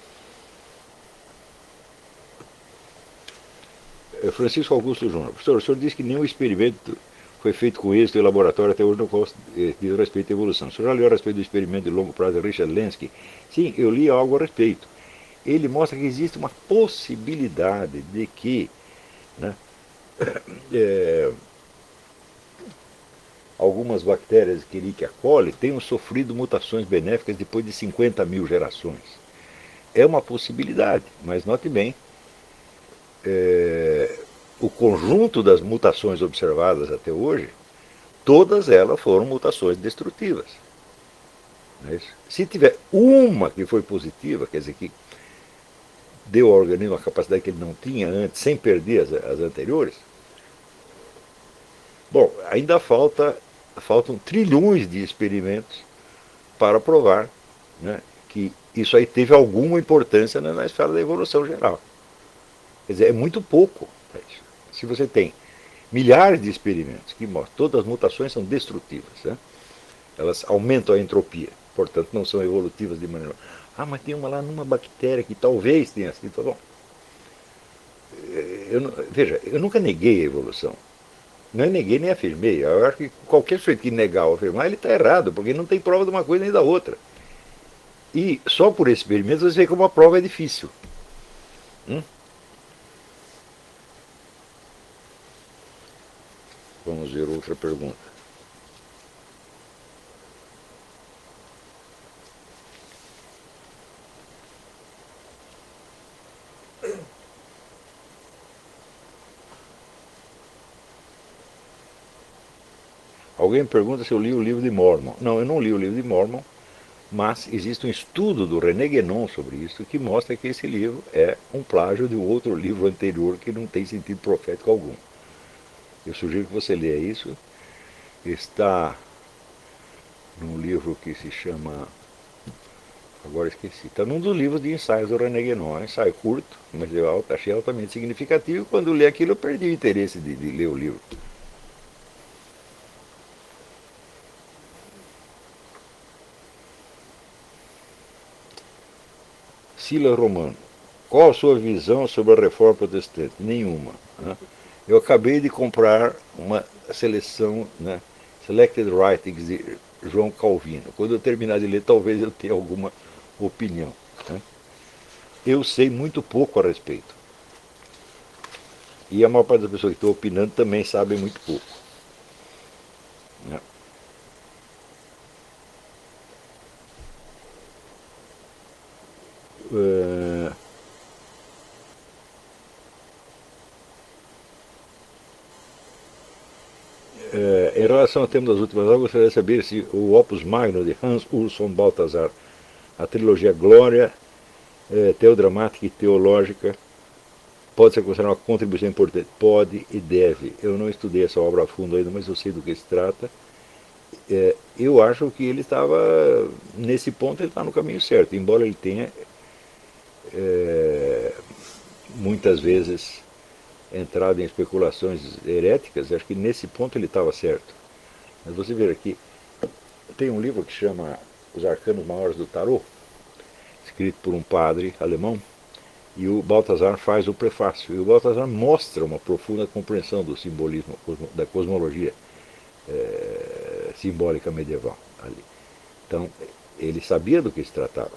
Speaker 1: Francisco Augusto Júnior. Professor, o senhor disse que nenhum experimento foi feito com êxito em laboratório até hoje no qual diz respeito à evolução. O senhor já leu a respeito do experimento de longo prazo de Richard Lenski? Sim, eu li algo a respeito. Ele mostra que existe uma possibilidade de que, né, algumas bactérias de Escherichia coli tenham sofrido mutações benéficas depois de 50 mil gerações. É uma possibilidade, mas note bem, o conjunto das mutações observadas até hoje, todas elas foram mutações destrutivas. Não é isso? Se tiver uma que foi positiva, quer dizer que deu ao organismo a capacidade que ele não tinha antes, sem perder as anteriores, bom, ainda faltam trilhões de experimentos para provar, né, que isso aí teve alguma importância na esfera da evolução geral. Quer dizer, é muito pouco. Se você tem milhares de experimentos que mostram que todas as mutações são destrutivas, né? Elas aumentam a entropia, portanto não são evolutivas de maneira. Mas tem uma lá numa bactéria que talvez tenha sido. Bom, veja, eu nunca neguei a evolução. Não neguei nem afirmei. Eu acho que qualquer sujeito que negar ou afirmar, ele está errado, porque não tem prova de uma coisa nem da outra. E só por esse experimento você vê como a prova é difícil. Vamos ver outra pergunta. Alguém me pergunta se eu li o livro de Mormon. Não, eu não li o livro de Mormon, mas existe um estudo do René Guénon sobre isso que mostra que esse livro é um plágio de um outro livro anterior que não tem sentido profético algum. Eu sugiro que você leia isso. Está num livro que se chama Agora esqueci. Está num dos livros de ensaios do René Guénon. É um ensaio curto, mas eu achei altamente significativo. E quando eu li aquilo, eu perdi o interesse de ler o livro. Silas Romano. Qual a sua visão sobre a reforma protestante? Nenhuma. Né? Eu acabei de comprar uma seleção, né, Selected Writings de João Calvino. Quando eu terminar de ler, talvez eu tenha alguma opinião. Né? Eu sei muito pouco a respeito. E a maior parte das pessoas que estão opinando também sabem muito pouco. Né? Uh, em relação ao tema das últimas aulas, gostaria de saber se o Opus Magnum de Hans Urs von Balthasar, a trilogia Glória, teodramática e teológica, pode ser considerada uma contribuição importante? Pode e deve. Eu não estudei essa obra a fundo ainda, mas eu sei do que se trata. Eu acho que ele estava, nesse ponto, ele está no caminho certo, embora ele tenha muitas vezes entrado em especulações heréticas, acho que nesse ponto ele estava certo. Mas você vê aqui, tem um livro que chama Os Arcanos Maiores do Tarot, escrito por um padre alemão, e o Balthasar faz o prefácio. E o Balthasar mostra uma profunda compreensão do simbolismo, da cosmologia simbólica medieval ali. Então, ele sabia do que se tratava.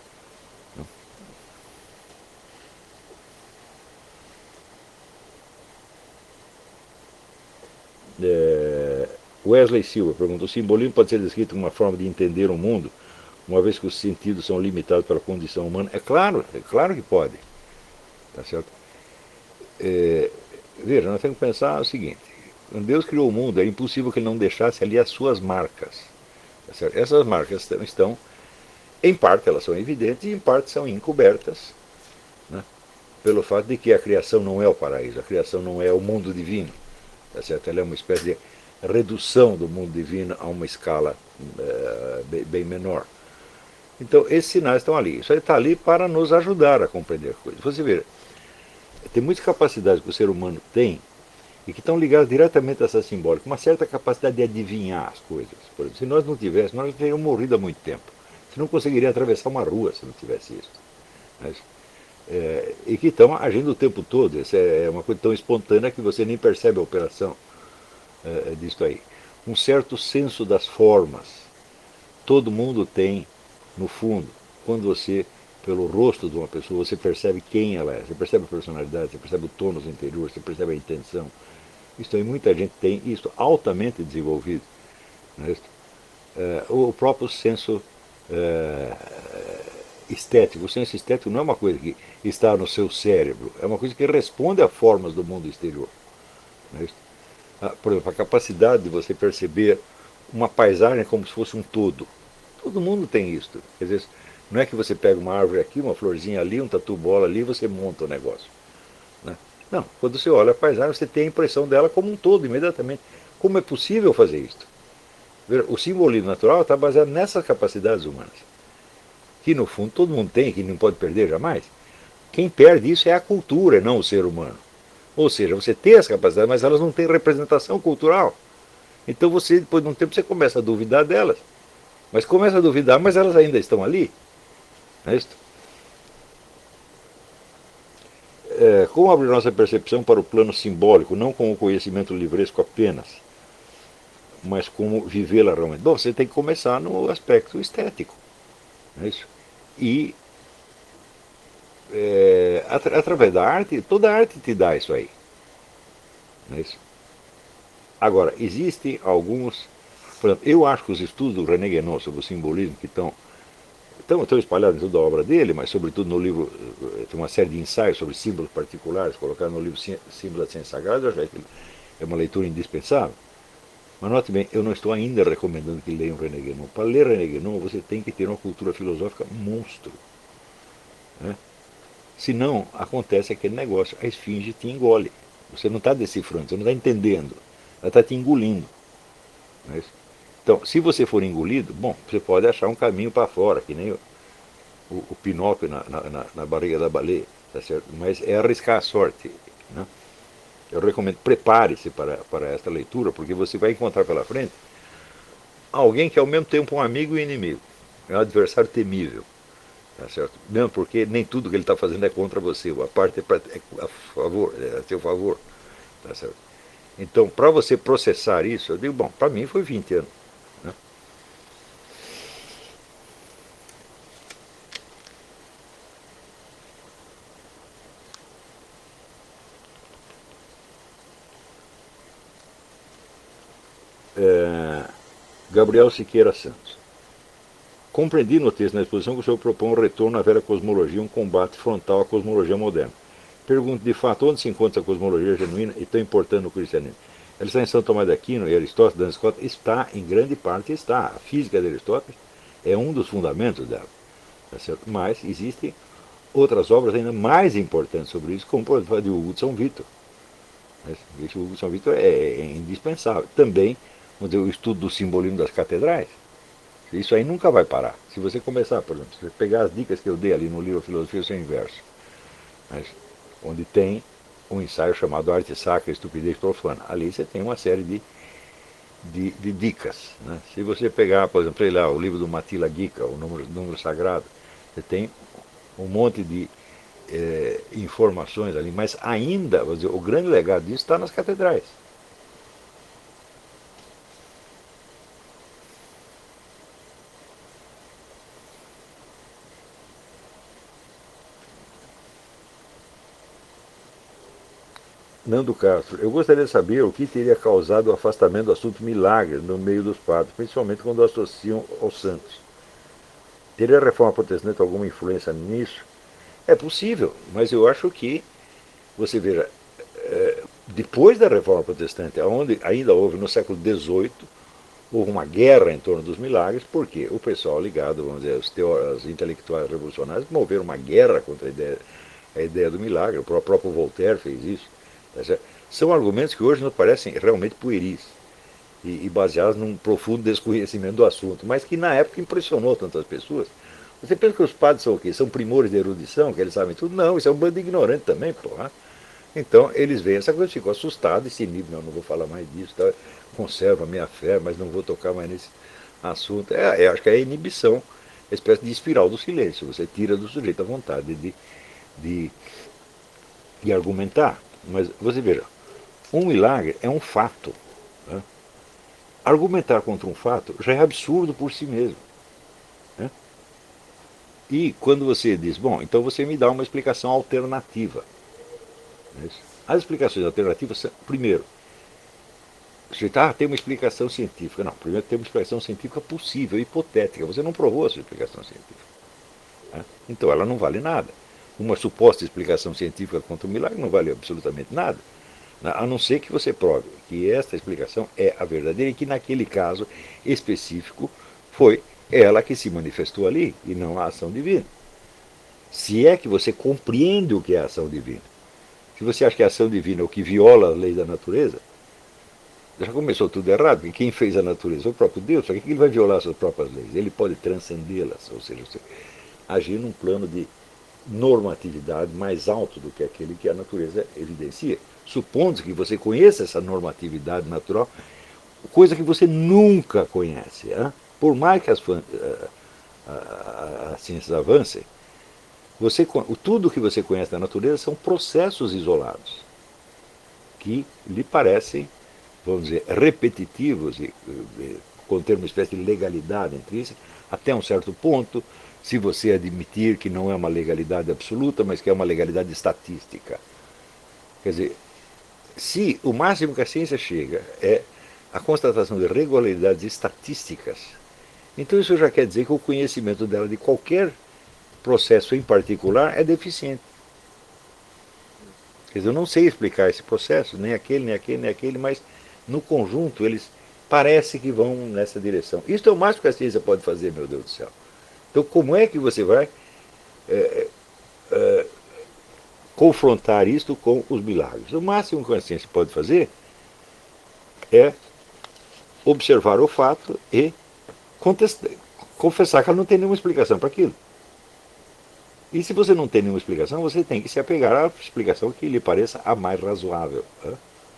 Speaker 1: Wesley Silva perguntou: o simbolismo pode ser descrito como uma forma de entender o mundo, uma vez que os sentidos são limitados pela condição humana? É claro que pode. Tá certo? Veja, nós temos que pensar o seguinte: quando Deus criou o mundo, é impossível que ele não deixasse ali as suas marcas. Tá certo? Essas marcas estão, em parte elas são evidentes e em parte são encobertas, né, pelo fato de que a criação não é o paraíso, a criação não é o mundo divino. Tá certo? Ela é uma espécie de redução do mundo divino a uma escala bem menor. Então, esses sinais estão ali. Isso aí está ali para nos ajudar a compreender coisas. Você vê, tem muitas capacidades que o ser humano tem e que estão ligadas diretamente a essa simbólica. Uma certa capacidade de adivinhar as coisas. Por exemplo, se nós não tivéssemos, nós teríamos morrido há muito tempo. Você não conseguiria atravessar uma rua se não tivesse isso. Mas, e que estão agindo o tempo todo. Isso é uma coisa tão espontânea que você nem percebe a operação disso aí. Um certo senso das formas. Todo mundo tem, no fundo, quando você, pelo rosto de uma pessoa, você percebe quem ela é, você percebe a personalidade, você percebe o tônus interior, você percebe a intenção. Isso aí, muita gente tem isso altamente desenvolvido. Né? O próprio senso estético. O senso estético não é uma coisa que está no seu cérebro, é uma coisa que responde a formas do mundo exterior. Né? Por exemplo, a capacidade de você perceber uma paisagem como se fosse um todo. Todo mundo tem isso. Quer dizer, não é que você pega uma árvore aqui, uma florzinha ali, um tatu-bola ali e você monta o negócio. Né? Não, quando você olha a paisagem, você tem a impressão dela como um todo, imediatamente. Como é possível fazer isso? O simbolismo natural está baseado nessas capacidades humanas, que no fundo todo mundo tem, que não pode perder jamais. Quem perde isso é a cultura, não o ser humano. Ou seja, você tem as capacidades, mas elas não têm representação cultural. Então você, depois de um tempo, você começa a duvidar delas. Mas começa a duvidar, mas elas ainda estão ali. Não é isso? Como abrir nossa percepção para o plano simbólico, não como conhecimento livresco apenas, mas como vivê-la realmente? Bom, você tem que começar no aspecto estético. Não é isso? E através da arte, toda a arte te dá isso aí. Não é isso? Agora, existem alguns. Por exemplo, eu acho que os estudos do René Guénon sobre o simbolismo que estão espalhados em toda a obra dele, mas sobretudo no livro, tem uma série de ensaios sobre símbolos particulares, colocados no livro Símbolos da Ciência Sagrada, eu acho que é uma leitura indispensável. Mas note bem, eu não estou ainda recomendando que leiam René Guénon. Para ler René Guénon, você tem que ter uma cultura filosófica monstro. Né? Senão, acontece aquele negócio, a esfinge te engole. Você não está decifrando, você não está entendendo. Ela está te engolindo. Não é isso? Então, se você for engolido, bom, você pode achar um caminho para fora, que nem eu. o Pinóquio na barriga da baleia, tá certo? Mas é arriscar a sorte, né? Eu recomendo, prepare-se para esta leitura, porque você vai encontrar pela frente alguém que é ao mesmo tempo um amigo e inimigo. É um adversário temível, tá certo? Mesmo porque nem tudo que ele está fazendo é contra você, a parte é a favor, é a seu favor, tá certo? Então, para você processar isso, eu digo, bom, para mim foi 20 anos. Né? Gabriel Siqueira Santos. Compreendi no texto na exposição que o senhor propõe um retorno à velha cosmologia, um combate frontal à cosmologia moderna. Pergunto, de fato, onde se encontra a cosmologia genuína e tão importante no cristianismo? Ela está em São Tomás de Aquino e Aristóteles, Dan Scott, está, em grande parte está. A física de Aristóteles é um dos fundamentos dela. Tá certo? Mas existem outras obras ainda mais importantes sobre isso, como por exemplo a de Hugo de São Vitor. O Hugo de São Vitor é indispensável. Também o estudo do simbolismo das catedrais. Isso aí nunca vai parar. Se você começar, por exemplo, se você pegar as dicas que eu dei ali no livro Filosofia Sem Inverso, mas, onde tem um ensaio chamado Arte Sacra, Estupidez Profana. Ali você tem uma série de dicas. Né? Se você pegar, por exemplo, lá, o livro do Matila Gica, o número Sagrado, você tem um monte de informações ali, mas ainda, vou dizer, o grande legado disso está nas catedrais. Nando Castro, eu gostaria de saber o que teria causado o afastamento do assunto milagres no meio dos padres, principalmente quando associam aos santos. Teria a reforma protestante alguma influência nisso? É possível, mas eu acho que, você veja, depois da reforma protestante, onde ainda houve no século XVIII, houve uma guerra em torno dos milagres, porque o pessoal ligado, vamos dizer, os intelectuais revolucionários moveram uma guerra contra a ideia do milagre, o próprio Voltaire fez isso. São argumentos que hoje nos parecem realmente pueris e baseados num profundo desconhecimento do assunto, mas que na época impressionou tantas pessoas. Você pensa que os padres são o quê? São primores de erudição, que eles sabem tudo? Não, isso é um bando de ignorante também, porra. Então eles veem essa coisa, ficam assustados e se inibem, não vou falar mais disso, tá? Conservo a minha fé, mas não vou tocar mais nesse assunto. Acho que é a inibição, uma espécie de espiral do silêncio. Você tira do sujeito a vontade de, de argumentar. Mas você veja, um milagre é um fato. Né? Argumentar contra um fato já é absurdo por si mesmo. Né? E quando você diz, bom, então você me dá uma explicação alternativa. As explicações alternativas são, primeiro, você tem uma explicação científica. Não, primeiro tem uma explicação científica possível, hipotética. Você não provou a sua explicação científica. Né? Então ela não vale nada. Uma suposta explicação científica contra o milagre não vale absolutamente nada, a não ser que você prove que esta explicação é a verdadeira e que naquele caso específico foi ela que se manifestou ali e não a ação divina. Se é que você compreende o que é a ação divina. Se você acha que a ação divina é o que viola as leis da natureza, já começou tudo errado, porque quem fez a natureza é o próprio Deus, só que ele vai violar as suas próprias leis, ele pode transcendê-las, ou seja, você agir num plano de normatividade mais alto do que aquele que a natureza evidencia. Supondo que você conheça essa normatividade natural, coisa que você nunca conhece. Hein? Por mais que as ciências avancem, tudo que você conhece da natureza são processos isolados, que lhe parecem, vamos dizer, repetitivos, conter uma espécie de legalidade intrínseca, até um certo ponto, se você admitir que não é uma legalidade absoluta, mas que é uma legalidade estatística. Quer dizer, se o máximo que a ciência chega é a constatação de regularidades estatísticas, então isso já quer dizer que o conhecimento dela de qualquer processo em particular é deficiente. Quer dizer, eu não sei explicar esse processo, nem aquele, nem aquele, nem aquele, mas no conjunto eles parece que vão nessa direção. Isso é o máximo que a ciência pode fazer, meu Deus do céu. Então, como é que você vai confrontar isto com os milagres? O máximo que a ciência pode fazer é observar o fato e confessar que ela não tem nenhuma explicação para aquilo. E se você não tem nenhuma explicação, você tem que se apegar à explicação que lhe pareça a mais razoável. Né?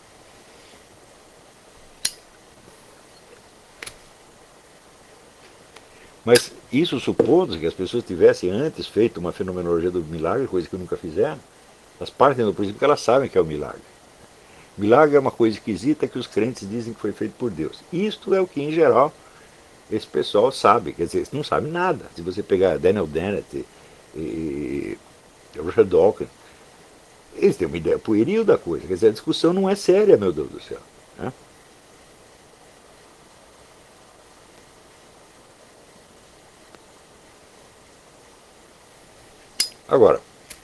Speaker 1: Mas isso supondo que as pessoas tivessem antes feito uma fenomenologia do milagre, coisa que nunca fizeram, elas partem do princípio que elas sabem que é o milagre. Milagre é uma coisa esquisita que os crentes dizem que foi feito por Deus. Isto é o que, em geral, esse pessoal sabe. Quer dizer, não sabe nada. Se você pegar Daniel Dennett e Richard Dawkins, eles têm uma ideia pueril da coisa. Quer dizer, a discussão não é séria, meu Deus do céu. Né? Agora,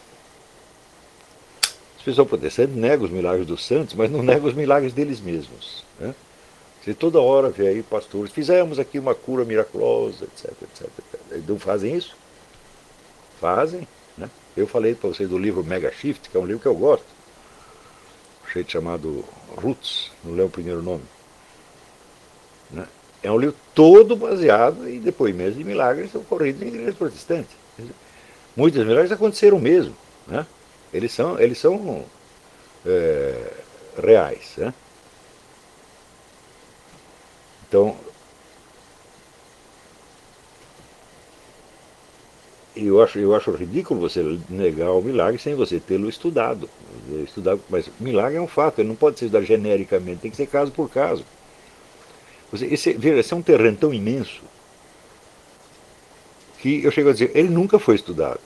Speaker 1: os pessoal protestantes negam os milagres dos santos, mas não negam os milagres deles mesmos. Né? Você toda hora vê aí pastores, fizemos aqui uma cura miraculosa, etc, etc, etc. Não fazem isso? Fazem. Né? Eu falei para vocês do livro Mega Shift, que é um livro que eu gosto, chamado Roots, não lembro o primeiro nome. Né? É um livro todo baseado em depoimentos de milagres ocorridos em igrejas protestantes. Muitos milagres aconteceram mesmo. Né? Eles são reais. Né? Então, eu acho ridículo você negar o milagre sem você tê-lo estudado. Mas milagre é um fato, ele não pode ser estudado genericamente, tem que ser caso por caso. Veja, esse é um terreno tão imenso que eu chego a dizer, ele nunca foi estudado.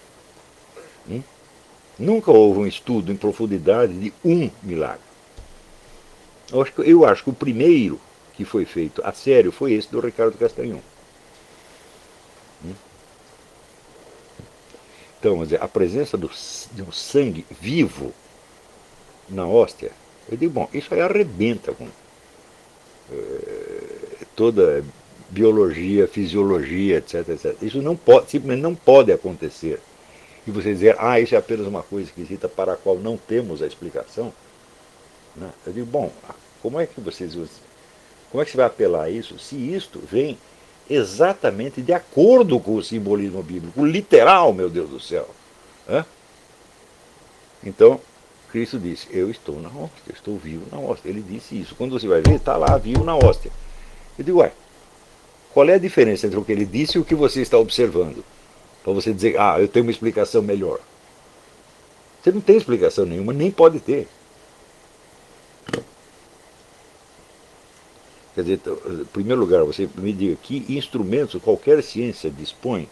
Speaker 1: Nunca houve um estudo em profundidade de um milagre. Eu acho que o primeiro que foi feito a sério foi esse do Ricardo Castanhon. Então, a presença de um sangue vivo na hóstia, eu digo, bom, isso aí arrebenta com toda biologia, fisiologia, etc, etc. Isso não pode, simplesmente não pode acontecer. E você dizer, isso é apenas uma coisa esquisita para a qual não temos a explicação. Né? Eu digo, bom, como é que você vai apelar a isso se isto vem exatamente de acordo com o simbolismo bíblico, literal, meu Deus do céu. Né? Então, Cristo disse, eu estou na hóstia, eu estou vivo na hóstia. Ele disse isso. Quando você vai ver, está lá, vivo na hóstia. Eu digo, qual é a diferença entre o que ele disse e o que você está observando? Para você dizer, eu tenho uma explicação melhor. Você não tem explicação nenhuma, nem pode ter. Quer dizer, em primeiro lugar, você me diga que instrumentos qualquer ciência dispõe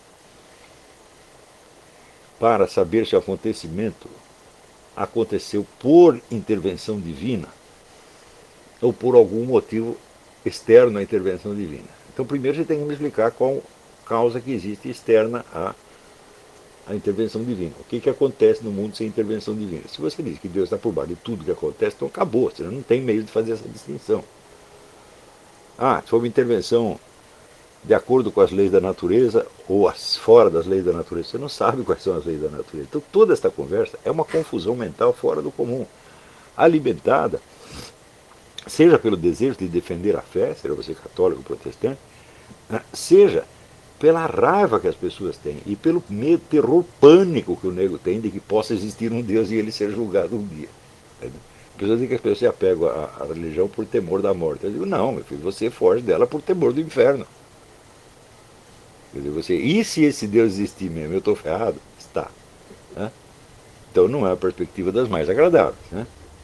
Speaker 1: para saber se o acontecimento aconteceu por intervenção divina ou por algum motivo externo à intervenção divina. Então, primeiro você tem que me explicar qual causa que existe externa à intervenção divina. O que acontece no mundo sem intervenção divina? Se você diz que Deus está por baixo de tudo que acontece, então acabou, você não tem meio de fazer essa distinção. Se for uma intervenção de acordo com as leis da natureza ou fora das leis da natureza, você não sabe quais são as leis da natureza. Então toda esta conversa é uma confusão mental fora do comum, alimentada, seja pelo desejo de defender a fé, seja você católico ou protestante, seja pela raiva que as pessoas têm e pelo medo, terror, pânico que o nego tem de que possa existir um Deus e ele ser julgado um dia. As pessoas dizem que as pessoas se apegam à religião por temor da morte. Eu digo, não, meu filho, você foge dela por temor do inferno. Quer dizer, e se esse Deus existir mesmo, eu estou ferrado? Está. Né? Então não é a perspectiva das mais agradáveis. Né?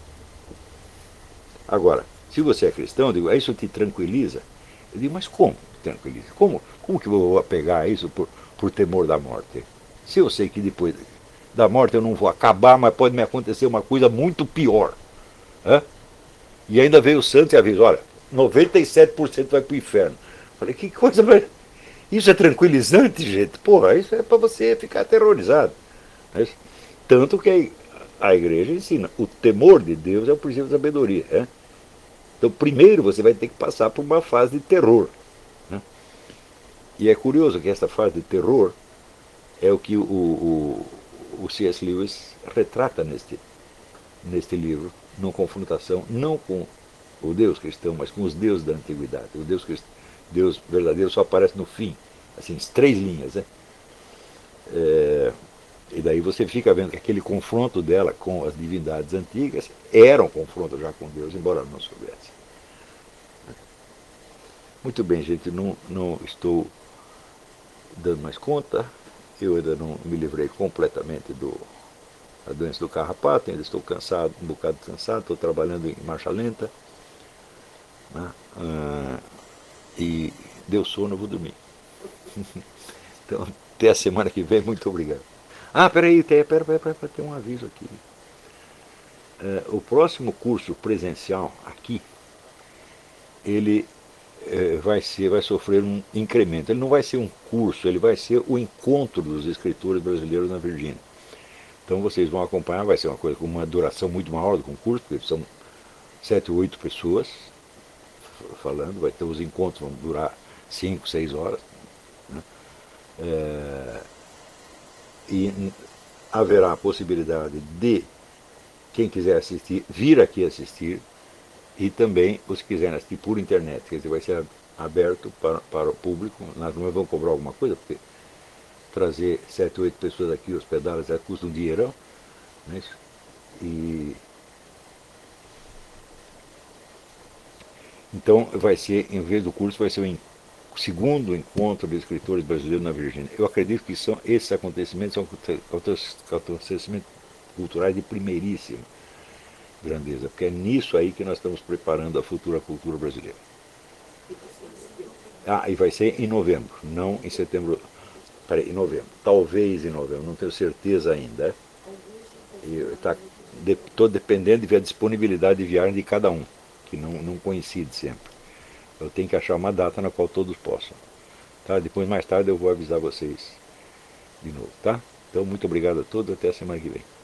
Speaker 1: Agora, se você é cristão, eu digo, isso te tranquiliza? Eu digo, mas como tranquiliza? Como que eu vou apegar a isso por temor da morte? Se eu sei que depois da morte eu não vou acabar, mas pode me acontecer uma coisa muito pior. E ainda veio o santo e avisa, olha, 97% vai para o inferno. Falei, que coisa, mas isso é tranquilizante, gente? Porra, isso é para você ficar aterrorizado. Tanto que a igreja ensina, o temor de Deus é o princípio da sabedoria. Então primeiro você vai ter que passar por uma fase de terror. E é curioso que essa fase de terror é o que o C.S. Lewis retrata neste livro, numa confrontação não com o Deus cristão, mas com os deuses da antiguidade. O Deus verdadeiro só aparece no fim, assim, 3 linhas. E daí você fica vendo que aquele confronto dela com as divindades antigas era um confronto já com Deus, embora ela não soubesse. Muito bem, gente, não estou dando mais conta. Eu ainda não me livrei completamente da doença do carrapato, ainda estou cansado, um bocado cansado, estou trabalhando em marcha lenta, né? E deu sono, eu vou dormir. Então, até a semana que vem, muito obrigado. Ah, peraí, tem um aviso aqui. O próximo curso presencial aqui, ele vai sofrer um incremento. Ele não vai ser um curso, ele vai ser o encontro dos escritores brasileiros na Virgínia. Então vocês vão acompanhar, vai ser uma coisa com uma duração muito maior do que um curso, porque são 7 ou 8 pessoas falando, vai ter os encontros, vão durar 5, 6 horas. Né? E haverá a possibilidade de quem quiser assistir, vir aqui assistir, e também os que quiserem assistir por internet, quer dizer, vai ser aberto para o público. Nós não vamos cobrar alguma coisa, porque trazer 7 ou 8 pessoas aqui, hospedá-las, custa um dinheirão. Não é isso? E então vai ser, em vez do curso, vai ser o segundo encontro de escritores brasileiros na Virgínia. Eu acredito que esses acontecimentos são acontecimentos culturais de primeiríssima grandeza, porque é nisso aí que nós estamos preparando a futura cultura brasileira. E vai ser em novembro, não em setembro. Peraí, em novembro. Talvez em novembro, não tenho certeza ainda. Estou dependendo de ver a disponibilidade de viagem de cada um, que não coincide sempre. Eu tenho que achar uma data na qual todos possam. Tá? Depois, mais tarde, eu vou avisar vocês de novo. Tá? Então, muito obrigado a todos. Até a semana que vem.